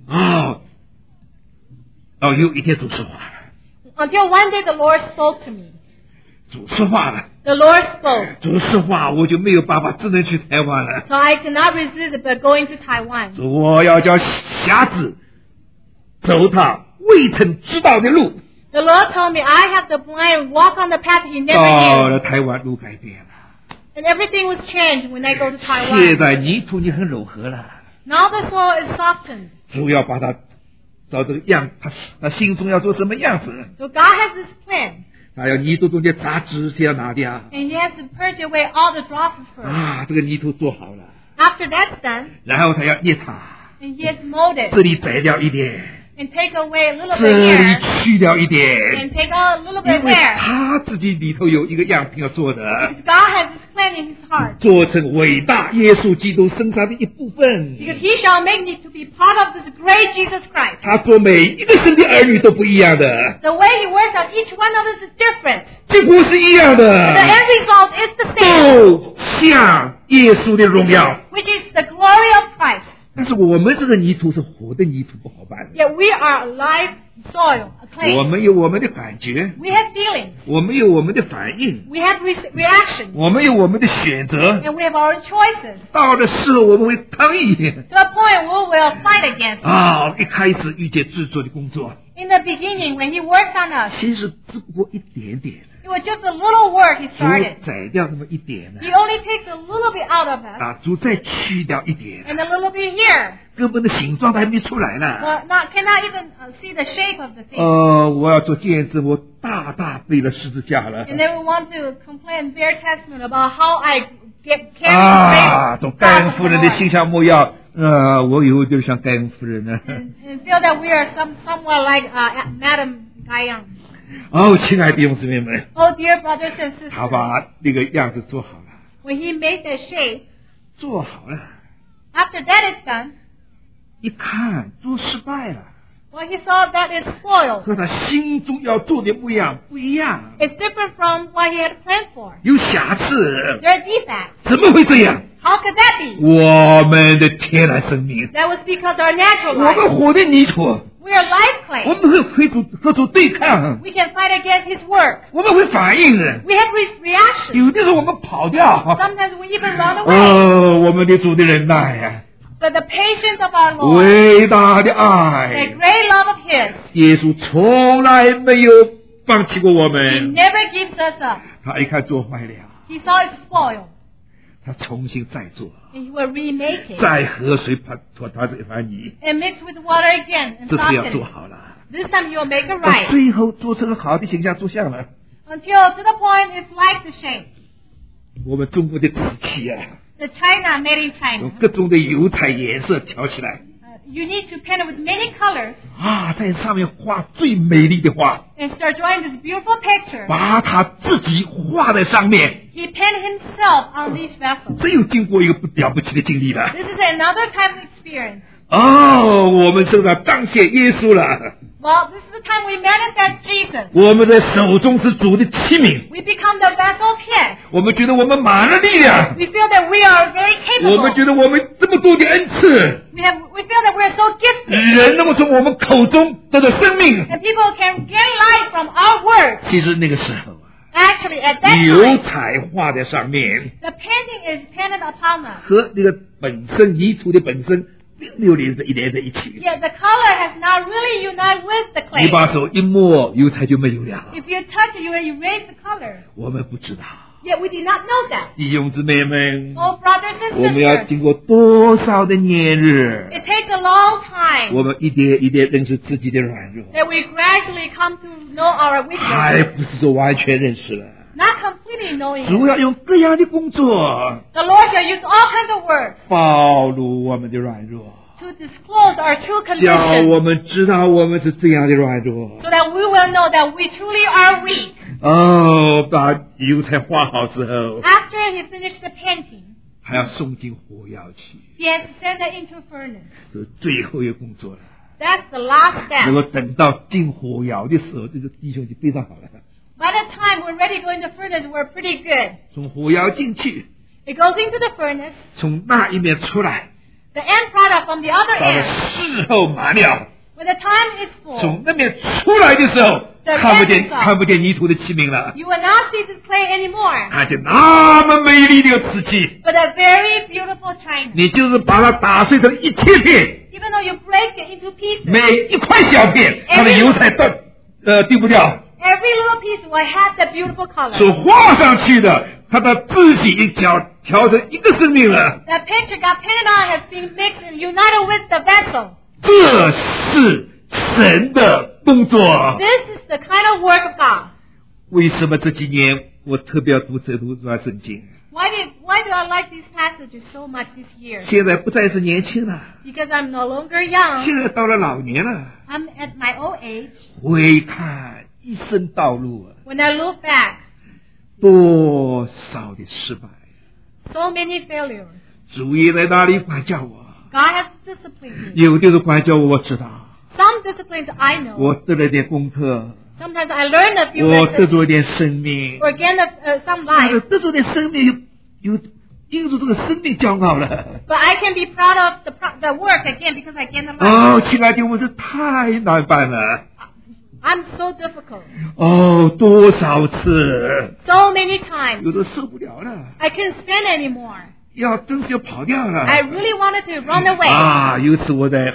有一天主说话了， Until one day the Lord spoke to me. 主说话了， The Lord spoke. 主说话，我就没有办法，只能去台湾了。 So I could not resist it but going to Taiwan. 我要叫瞎子走他未曾知道的路。 The Lord told me I have the blind walk on the path he never 到 knew. 了台湾，路改变了。 And everything was changed when I go to 现 Taiwan. 在泥土你很柔和了， Now the soil is softened. 主要把它照这个样，他心中要做什么样子？ So God has this plan. 他要泥土中间杂质先要拿掉。 And He has to purge away all the drops first. 这个泥土做好了， After that's done, 然后他要捏它， and He has molded 这里摘掉一点， and take away a little 这 bit 里 here 去掉一点， and take out a little 因 bit 为 there. 他自己里头有一个样品要做的， Because God has this plan in His heart. 做成伟大耶稣基督身上的一部分。 Because He shall make me to be part of this great Jesus Christ. 他做每一个神的儿女都不一样的， The way He works on each one of us is different. 几乎是一样 The 的， end result is the same, 都像耶稣的荣耀。 which is the glory of Christ. 但是我们这个泥土是活的泥土，不好办。 Yet we are a live soil, a 我 clay. 们有我们的感觉， We have feelings. 我们有我们的反应， We have reactions. 我们有我们的选择。 And we have our choices. 到的时候我们会抗议。 To a point where we will fight against it. 一开始遇见制作的工作， In the beginning, when He works on us, 其实只不过一点点， it was just a little work He 主 started. 宰掉那么一点 He only takes a little bit out of us 主再去掉一点， and a little bit here. 根本的形状都还没出来呢。 Cannot even see the shape of the thing. 我要做见证，我大大背了十字架了。 And then we want to complain, bear testament about how I get carried 从盖恩夫人的形象模样，我以后就像盖恩夫人呢。 and feel that we are somewhat like Madam Guyang. 亲爱的弟兄姊妹们， Oh, dear brothers and 他 sisters, 把那个样子做好了， when He made the shape, 做好了， after that is done, 一看做失败了， well, He saw that it's spoiled. 和他心中要做的模样不一样， It's different from what He had planned for. 有瑕疵， There are defects. 怎么会这样？ How could that be? 我们的天然生命， That was because our natural 我们 life. 活的泥土， We are live 我 clay. 们会和主对抗， We can fight against His work. 我们会反应的， We have reactions. 有的时候我们跑掉。 Sometimes we even run away. 我们的主的忍耐呀， But the patience of our Lord, 伟大的 the 爱， great love of His, 耶稣从来没有放弃过我 He 们。 never gives us up. 他一看做坏了， He saw it spoiled, 他重新再做， and He will remake it 再和水把这一盘泥， and mix with water again and 这次要 soften 做 it. 好了。 This time He will make it 到 right 最后做成好的形象做像了。 until to the point it's like the shape. 我们中国的瓷器啊， The China made in 用 China. 各种的油彩颜色调起来 You need to paint it with many colors 在上面画最美丽的画， and start drawing this beautiful picture. 把他自己画在上面。 He painted himself on these vessels. 这又经过一个不了不起的经历了。 This is another type of experience. 我们身上彰显耶稣了， Well, this is the time we manifest Jesus. 我们的手中是主的器皿， We become the vessel of His. 我们觉得我们满了力量， We feel that we are very 我们 capable. 觉得我们这么多的恩赐， We feel that we are so gifted. 人能够从我们口中得到生命。 And people can gain life from our words. 其实那个时候 Actually, at that 油 time, 彩画在上面， the painting is painted upon us. 和那个本身泥土的本身并没有连在一起。 Yet the color has not really united with the 你 clay. 把手一摸，油彩就没有了。 If you touch it, you will erase the color. 我们不知道， Yet we did not know that. 弟兄姊妹们， Oh, brothers and 我们要 sisters, 经过多少的年日， it takes a long time 我们一点一点认识自己的软弱， that we gradually come to know our 还 weaknesses. 不是说完全认识了。 Not completely knowing 主 it. 要用各样的工作 The Lord shall use all kinds of words 暴露我们的软弱， to disclose our true 叫 condition 我们知道我们是这样的软弱。 so that we will know that we truly are weak. 把油彩画好之后， After he finished the painting, 还要送进火窑去， he has to send it into a furnace. 这是最后一个工作了。 That's the last 能 step. 够等到进火窑的时候，这个弟兄就非常好了。 By the time we're ready to go into the furnace, we're pretty good. 从火窑进去， It goes into the furnace. 从那一面出来， The end product from the other 到了 end, 事后满了， when the time is full, 从那边出来的时候， The 看不见泥土的器皿了， you will not see this clay anymore, 看见那么美丽的瓷器， but a very beautiful china. 你就是把它打碎成一切片， Even though you break it into pieces, 每一块小片，它的油彩都丢不掉。 every little piece will have the beautiful color. 所画上去的，它的自己一调成一个生命了。 That picture got painted on has been mixed and united with the vessel. 这是神的工作。 This is the kind of work of God. 为什么这几年我特别要读这段圣经？ Why do I like these passages so much this year? 现在不再是年轻了， Because I'm no longer young. 现在到了老年了。 I'm at my old age. 回看一生道路， When I look back, 多少的失败， so many failures. 主也在那里管教我， God has disciplined me. 有的是管教我知道， Some disciplines I know. 我得了点功课， Sometimes I learn a few 我得 lessons 着一点生命， or gain some 但是 life. 得着点生命有因着这个生命骄傲了。 But I can be proud of the work again because I gain the life. 哦，亲爱的，我是太难办了。 I'm so difficult. 哦，多少次， So many times. 有的受不了了， I couldn't stand anymore. 真是要跑掉了。 I really wanted to run away. 啊，有一次我在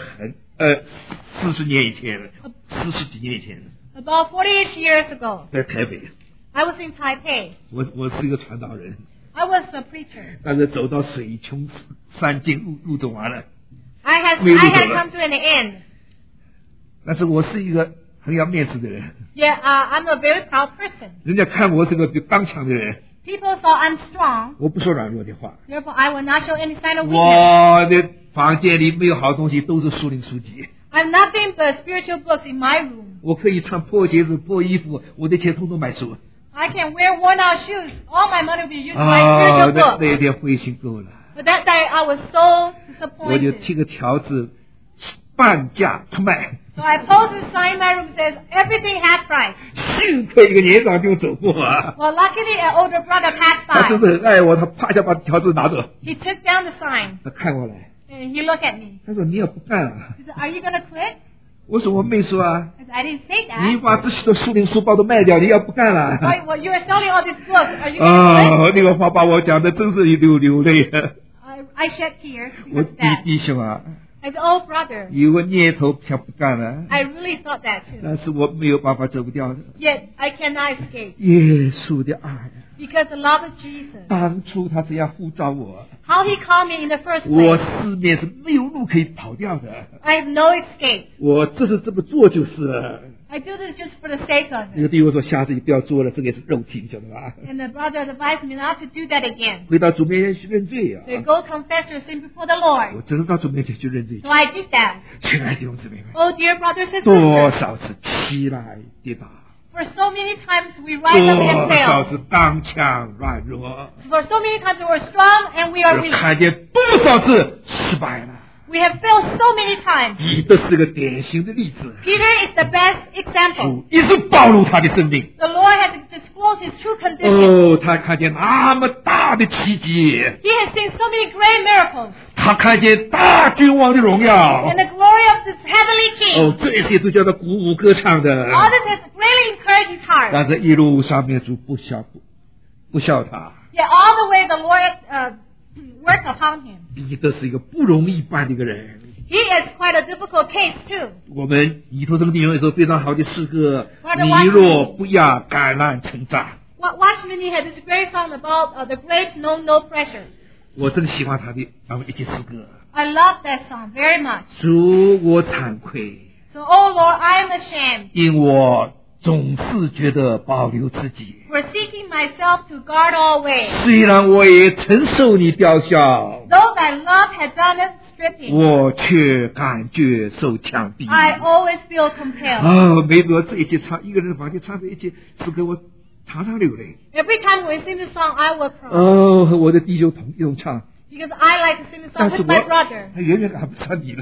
40年以前，40几年以前， About 48 years ago, 在台北， I was in Taipei. 我是一个传道人， I was a preacher. 但是走到水穷山尽，路走完了。 I had 没有路走了。 come to an end. 但是我是一个很要面子的人， Yeah, I'm a very proud person. 人家看我是个刚强的人， People thought I'm strong, 我不说软弱的话。 therefore I will not show any sign of weakness. 我的房间里没有好东西，都是书灵书籍。 I'm nothing but spiritual books in my room. 我可以穿破鞋子、破衣服，我的钱通通买书。 I can wear worn-out shoes. All my money will be used for my 啊， spiritual 那 books. 一点灰心够了， But that day I was so 我就 disappointed. 贴个条子，半价出卖。 So I posted a sign in my room that says everything half price. 幸亏一个年长就走过啊， Well, luckily an older brother passed 他是 by. 不是很爱我？他啪一下把条子拿走， He took down the sign 他看过来， and he looked at me. 他说你也不干了。 He said, "Are you gonna quit?" 我说我没说啊， I said, "I didn't say 你 that." 把这些的书灵书包都卖掉，你要不干了。 Why, well, you are selling all these books. Are you gonna 哦，那个话把我讲的真是流泪。 quit? I shed tears 我 because of that. 弟兄啊， I said, "Oh, brother, 有个念头想不干了， I really thought that too. 但是我没有办法走不掉的。 Yet I cannot escape 耶稣的爱， because the love of Jesus. 当初他这样呼召我， How He called me in the first 我 place. 四面是没有路可以跑掉的。 I have no escape. 我这是这么做就是了。 I do this just for the sake of 那个 it." 弟兄说下次你不要做了，这个也是肉体，你晓得吧？ And the brother advised me not to do that again. 回到主面前去认罪啊！ So go confess your sin before the Lord. 我真是到主面前去认罪 So。I did that. 亲爱的弟兄姊妹们， Oh, dear brothers and 多 sisters, 少次起来跌倒， for so many times we rise up and 多少 fail. 次刚强软弱， For so many times we are strong and we are 我 weak. 看见多少次失败了。 We have failed so many times. 彼得是个典型的例子， Peter is the best example. 主一直暴露他的生命。 The Lord has disclosed his true condition. 哦，他看见那么大的奇迹， He has seen so many great miracles 他看见大君王的荣耀 and。the glory of this heavenly King. 哦，这些都叫他鼓舞歌唱的。 All this has really encouraged his heart. 但是一路上面主不笑他。 Yet all the way the Lord worked upon him. 彼得是一个不容易办的一个人。 He is quite a difficult case too. 我们里头这个地方有首非常好的诗歌， Father, 你若不压橄榄成渣。 Watchman Nee had this great song about the grapes know no pressure. 我真喜欢他的一节诗歌。 I love that song very much. 主，我惭愧， So, oh Lord, I am ashamed 因我总是觉得保留自己。 for seeking myself to guard all ways. 虽然我也承受你吊销， Though thy love had done it stripping, 我却感觉受强逼。 I always feel compelled. 哦，每次我这一节唱，一个人的房间唱这一节诗歌，我常常流泪。 Every time we sing this song, I will cry. 哦，和我的弟兄一同唱， Because I like to sing the 但 song 是 with my brother. 他远远赶不上你了。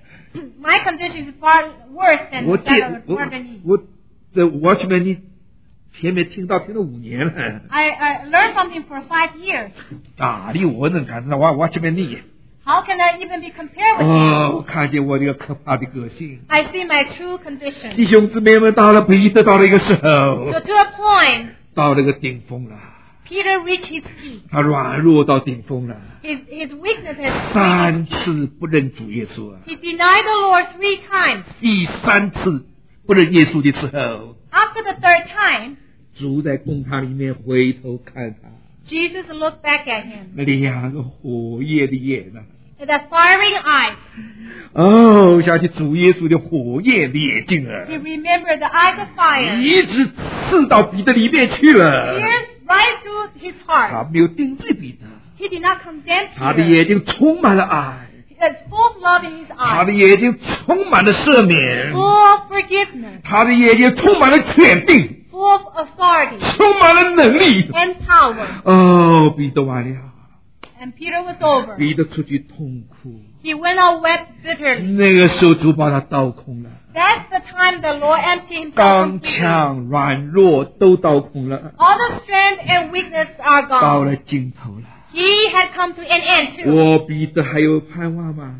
My condition is far worse than 我 that of brother Nee. 我这 Watchman 你前面听了5年了， I learned something for 5 years. 哪里我能赶上Watchman 你？ How can I even be compared with 哦，我 him? 看见我这个可怕的个性。 I see my true condition. 弟兄姊妹们，到了彼得到了一个时候， So to a point, 到了一个顶峰了， Peter reached his peak. 他软弱到顶峰了， His weakness has reached 3 its peak. 次不认主耶稣啊， He denied the Lord 3 times. 第3次不认耶稣的时候， After the 3rd time, 主在公堂里面回头看他， Jesus looked back at him. 那2个火焰的眼啊， with that firing eyes. 哦，想起主耶稣的火焰的眼睛啊， He remembered the eyes of fire. 一直刺到彼得里面去了。 Pierced right through his 他 heart. 没有定罪彼得， He did not condemn 他的 Peter. 眼睛充满了爱， It's full of love in his 他的 eyes. 眼睛充满了赦免， Full of forgiveness. 他的眼睛充满了权柄， Full of authority 充满了能力。 and power. 哦，彼得完了， And Peter was over. 彼得出去痛哭。 He went out wept bitterly. 那个时候主把他倒空了， That's the time the Lord emptied himself 刚 completely. 强软弱都倒空了， All the strength and weakness are 到 gone. 了尽头了。 He had come to an end too. 我彼得还有盼望吗？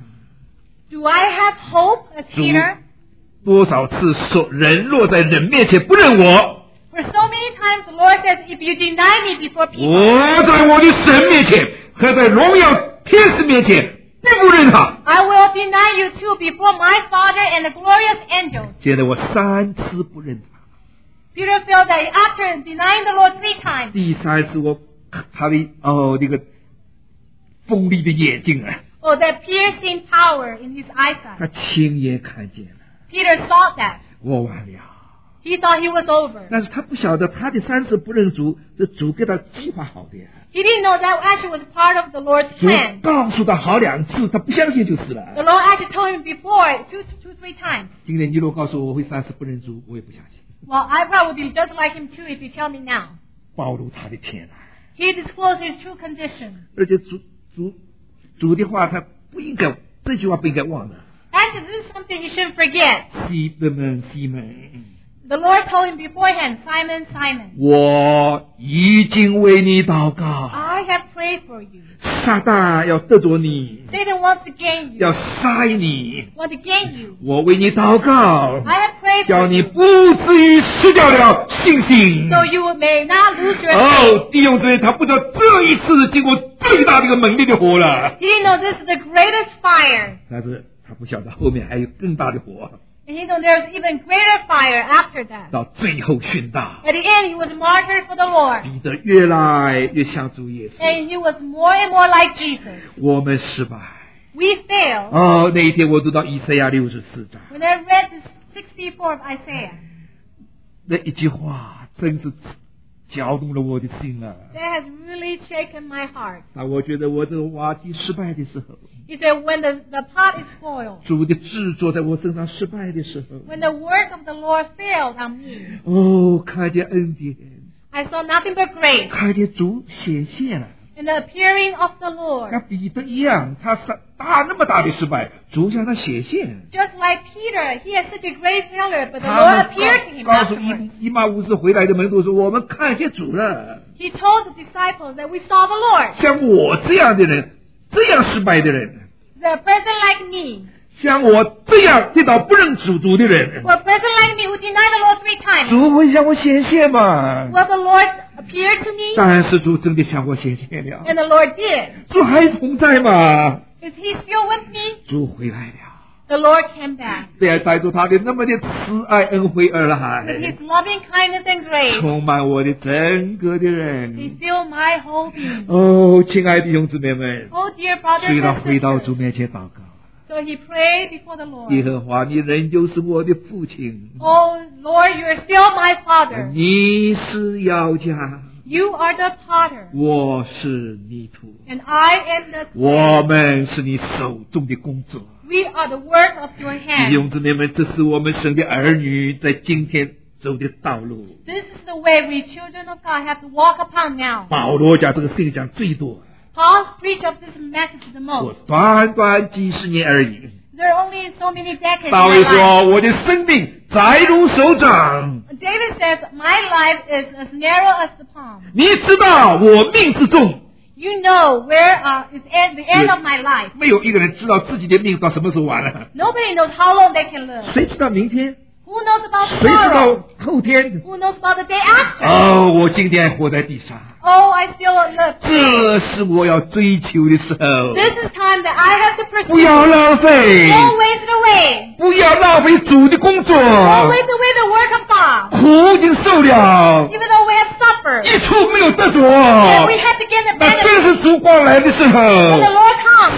Do I have hope as 主 Peter? 多少次说人若在人面前不认我， For so many times the Lord says, if you deny me before people, 我在我的神面前和在荣耀天使面前必不认他。 I will deny you too before my Father and the glorious angels. 现在我3次不认他， Peter felt that after denying the Lord 3 times, 第3次我他的那个锋利的眼睛啊， oh, that piercing power in his 他 eyesight. 亲眼看见了， Peter saw that. 我完了。 He thought he was over. 但是他不晓得他的3次不认主，是主给他计划好的呀。 He didn't know that actually was part of the Lord's 主 plan. 告诉他好2次，他不相信就死 The 了。 Lord actually told him before, two, 3 times. 今天你如果告诉我我会3次不认主，我也不相信。 Well, I probably be just like him too if you tell me now. 暴露他的天啊！ He disclosed his true condition. 而且主的话，他不应该这句话不应该忘了。 Actually, this is something you shouldn't forget. 西门， The Lord told him beforehand, Simon, Simon, 我已经为你祷告， I have prayed for you. 撒旦要得着你， Satan wants to gain you, 要杀你。 want to gain you. 我为你祷告， I have prayed 叫 for 你 you, 不至于失掉了信心。 so you may not lose your faith. 哦，弟兄姊妹，他不知道这一次经过最大的一个猛烈的火了， He didn't know this is the greatest fire. 但是他不晓得后面还有更大的火， And he knew there was even greater fire after that. 到最后殉道。 At the end, he was martyred for the Lord. 彼得越来越像主耶稣， And he was more and more like Jesus. 我们失败。 We failed. 哦，那一天我读到以赛亚64章， When I read this 64 of Isaiah, 那一句话真是搅动了我的心啊！ that has really shaken my heart. 当我觉得我这个瓦器失败的时候， He said, when the pot is spoiled, 主的制作在我身上失败的时候， when the work of the Lord failed on me, 哦，看见恩典， I saw nothing but grace 看见主显现了。 and the appearing of the 像 Lord. 彼得一样，他那么大的失败，主向他显现。 Just like Peter, he had such a great failure, but the 他 Lord 们 appeared to him 告诉 afterwards. 以马乌斯回来的门徒说：“我们看见主了。 He told the disciples that we saw the Lord. 像我这样的人，这样失败的人， The person like me, 像我这样跌倒不认主的人， or a person like me who denied the Lord 3 times, 主会向我显现吗？ will the Lord appear to me?” 但是主真的向我显现了。 And the Lord did. 主还同在吗？ Is he still with me? 主回来了， The Lord came back 带着他的那么的慈爱恩惠而 with 来， his loving kindness and grace. 充满我的整个的 He 人。 filled my whole being. 哦，亲爱的弟兄姊妹们， Oh, dear brothers 虽 and 然回到 sisters. 主面前祷告， So he prayed before the 耶 Lord. 和华，你仍旧是我的父亲， Oh, Lord, you are still my Father. 你是窑家， You are the potter, 我是泥土， and I am the 我 clay. 们是你手中的工作。 We are the work of your 弟 hands. 兄姊妹们，这是我们生的儿女在今天走的道路。 This is the way we children of God have to walk upon now. 保罗讲这个信讲最多， Paul's preach of this message the 我 most. 短短几十年而已。 There are only so many decades in 大 my 卫 life. 说：“我的生命窄如手掌， David says, my life is as narrow as the palm. 你知道我命之中， You know where is the end of my life. 没有一个人知道自己的命到什么时候完了。 Nobody knows how long they can live. 谁知道明天？ Who knows about 谁知 tomorrow? 道后天？ Who knows about the day after? 哦，我今天活在地上， Oh, I still live. 这是我要追求的时候。 This is time that I have to 不 pursue. 要浪费， Don't waste it away. 不要浪费主的工作， Don't waste away the work of God. 苦已经受了， Even though we have suffered, 一处没有得着。 and we have to get the 那 benefit. 正是主光来的时候， When the Lord comes, 思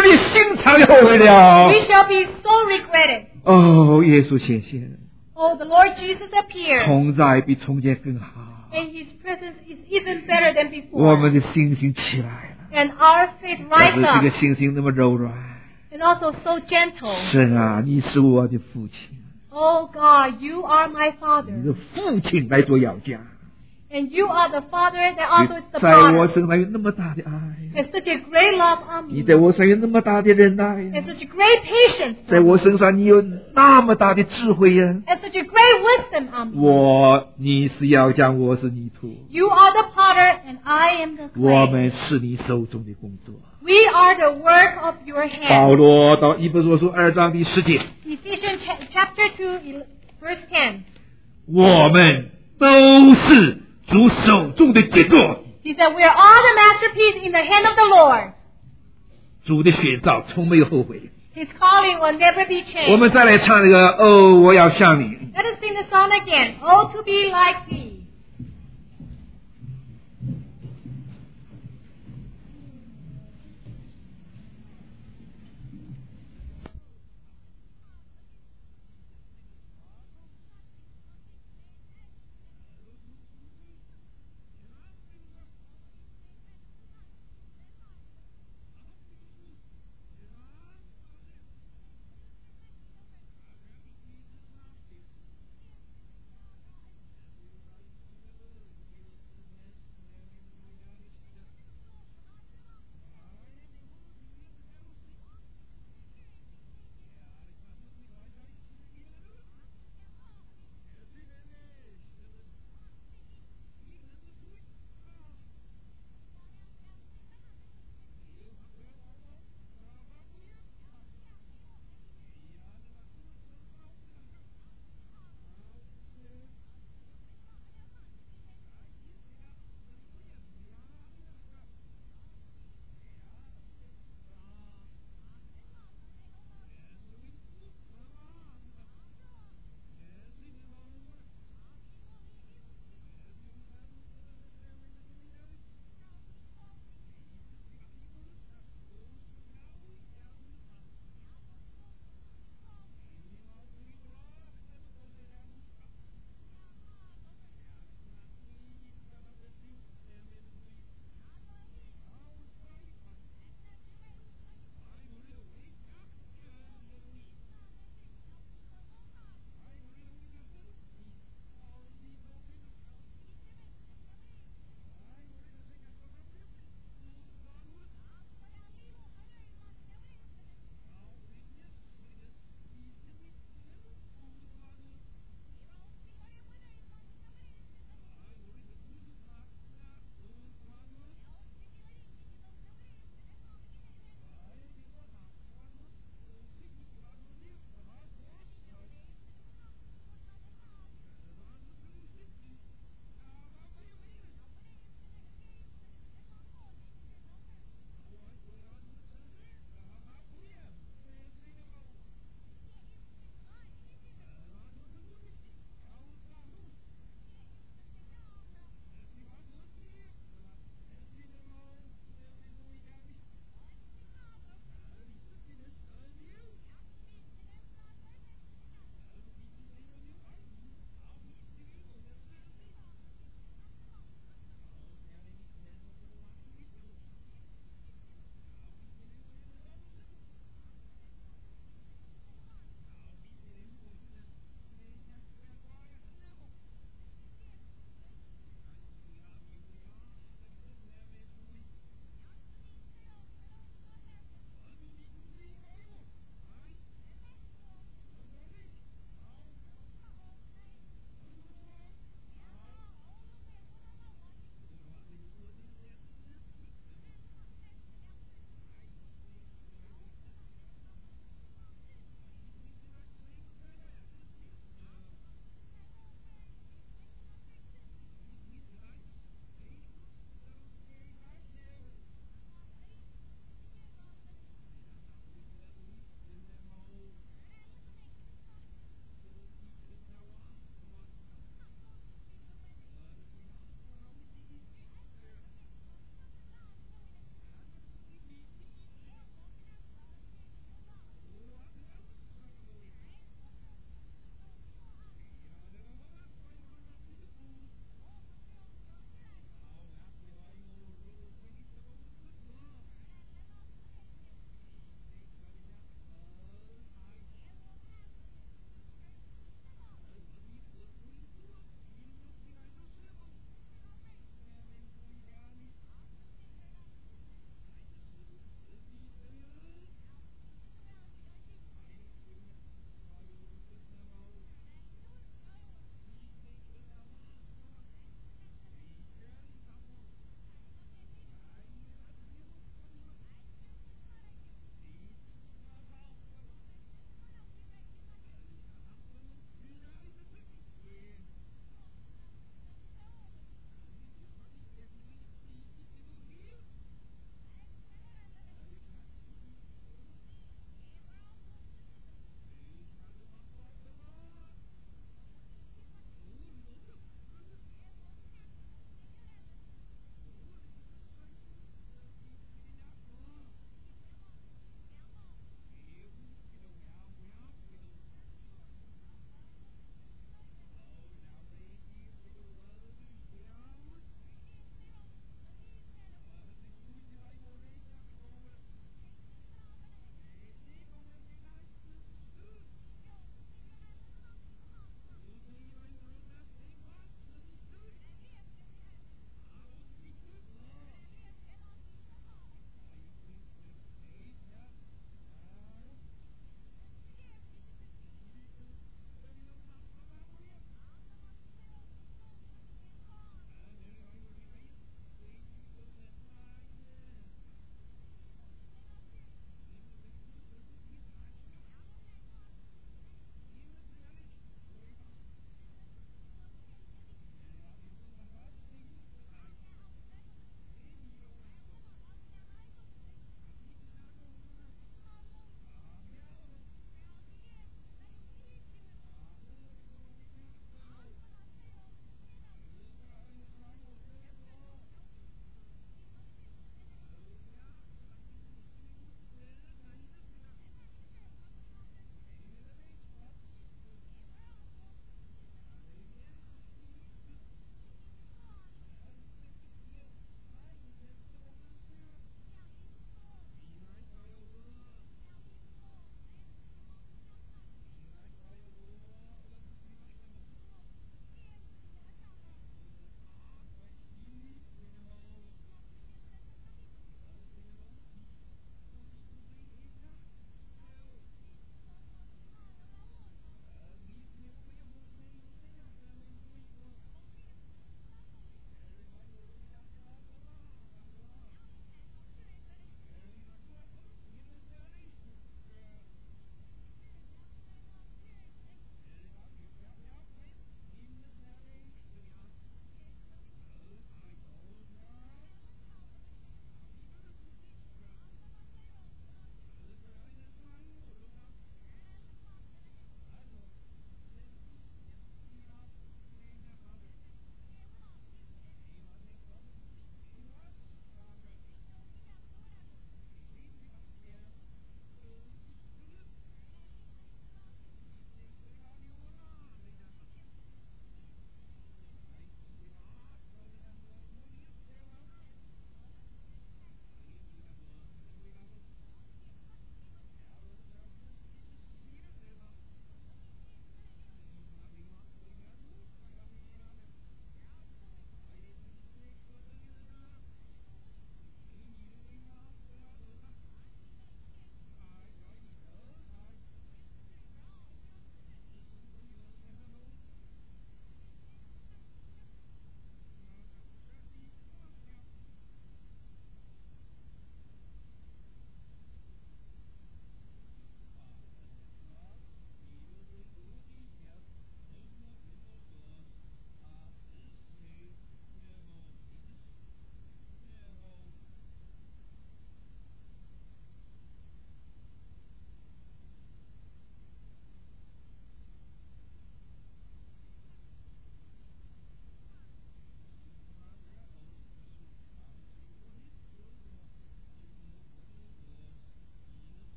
的心肠后悔了。 We shall be so regretted. 哦，耶稣显现， Oh, the Lord Jesus appeared, 同在比从前更好， and His presence is even better than 我 before. 们的信心起来了。 And our faith 但是 rise 这个 up, 信心那么柔软。 and also so gentle. 神啊，你是我的父亲， Oh God, You are my 你 Father, 的父亲来做要价， and You are the Father that also is the 在我 Father. 身上有那么大的爱， And such a great love on 你 me, 在我身上有那么大的忍耐， and such a great patience 在 for 我 me, 身上你有那么大的智慧呀、 and such a great wisdom on me. 你是要讲，我是泥土， You are the potter, and I am the 我 clay. 们是你手中的工作。 We are the work of Your 保 hand. 罗到以弗所书2章第10节， Ephesians chapter 2, verse 10. 我们都是主手中的杰作， He said, we are all the masterpiece in the hand of the Lord. 主的选召从没有后悔。 His calling will never be 我 changed. 们再来唱这个哦，我要像你。 Let us sing the song again. Oh, to be like Thee.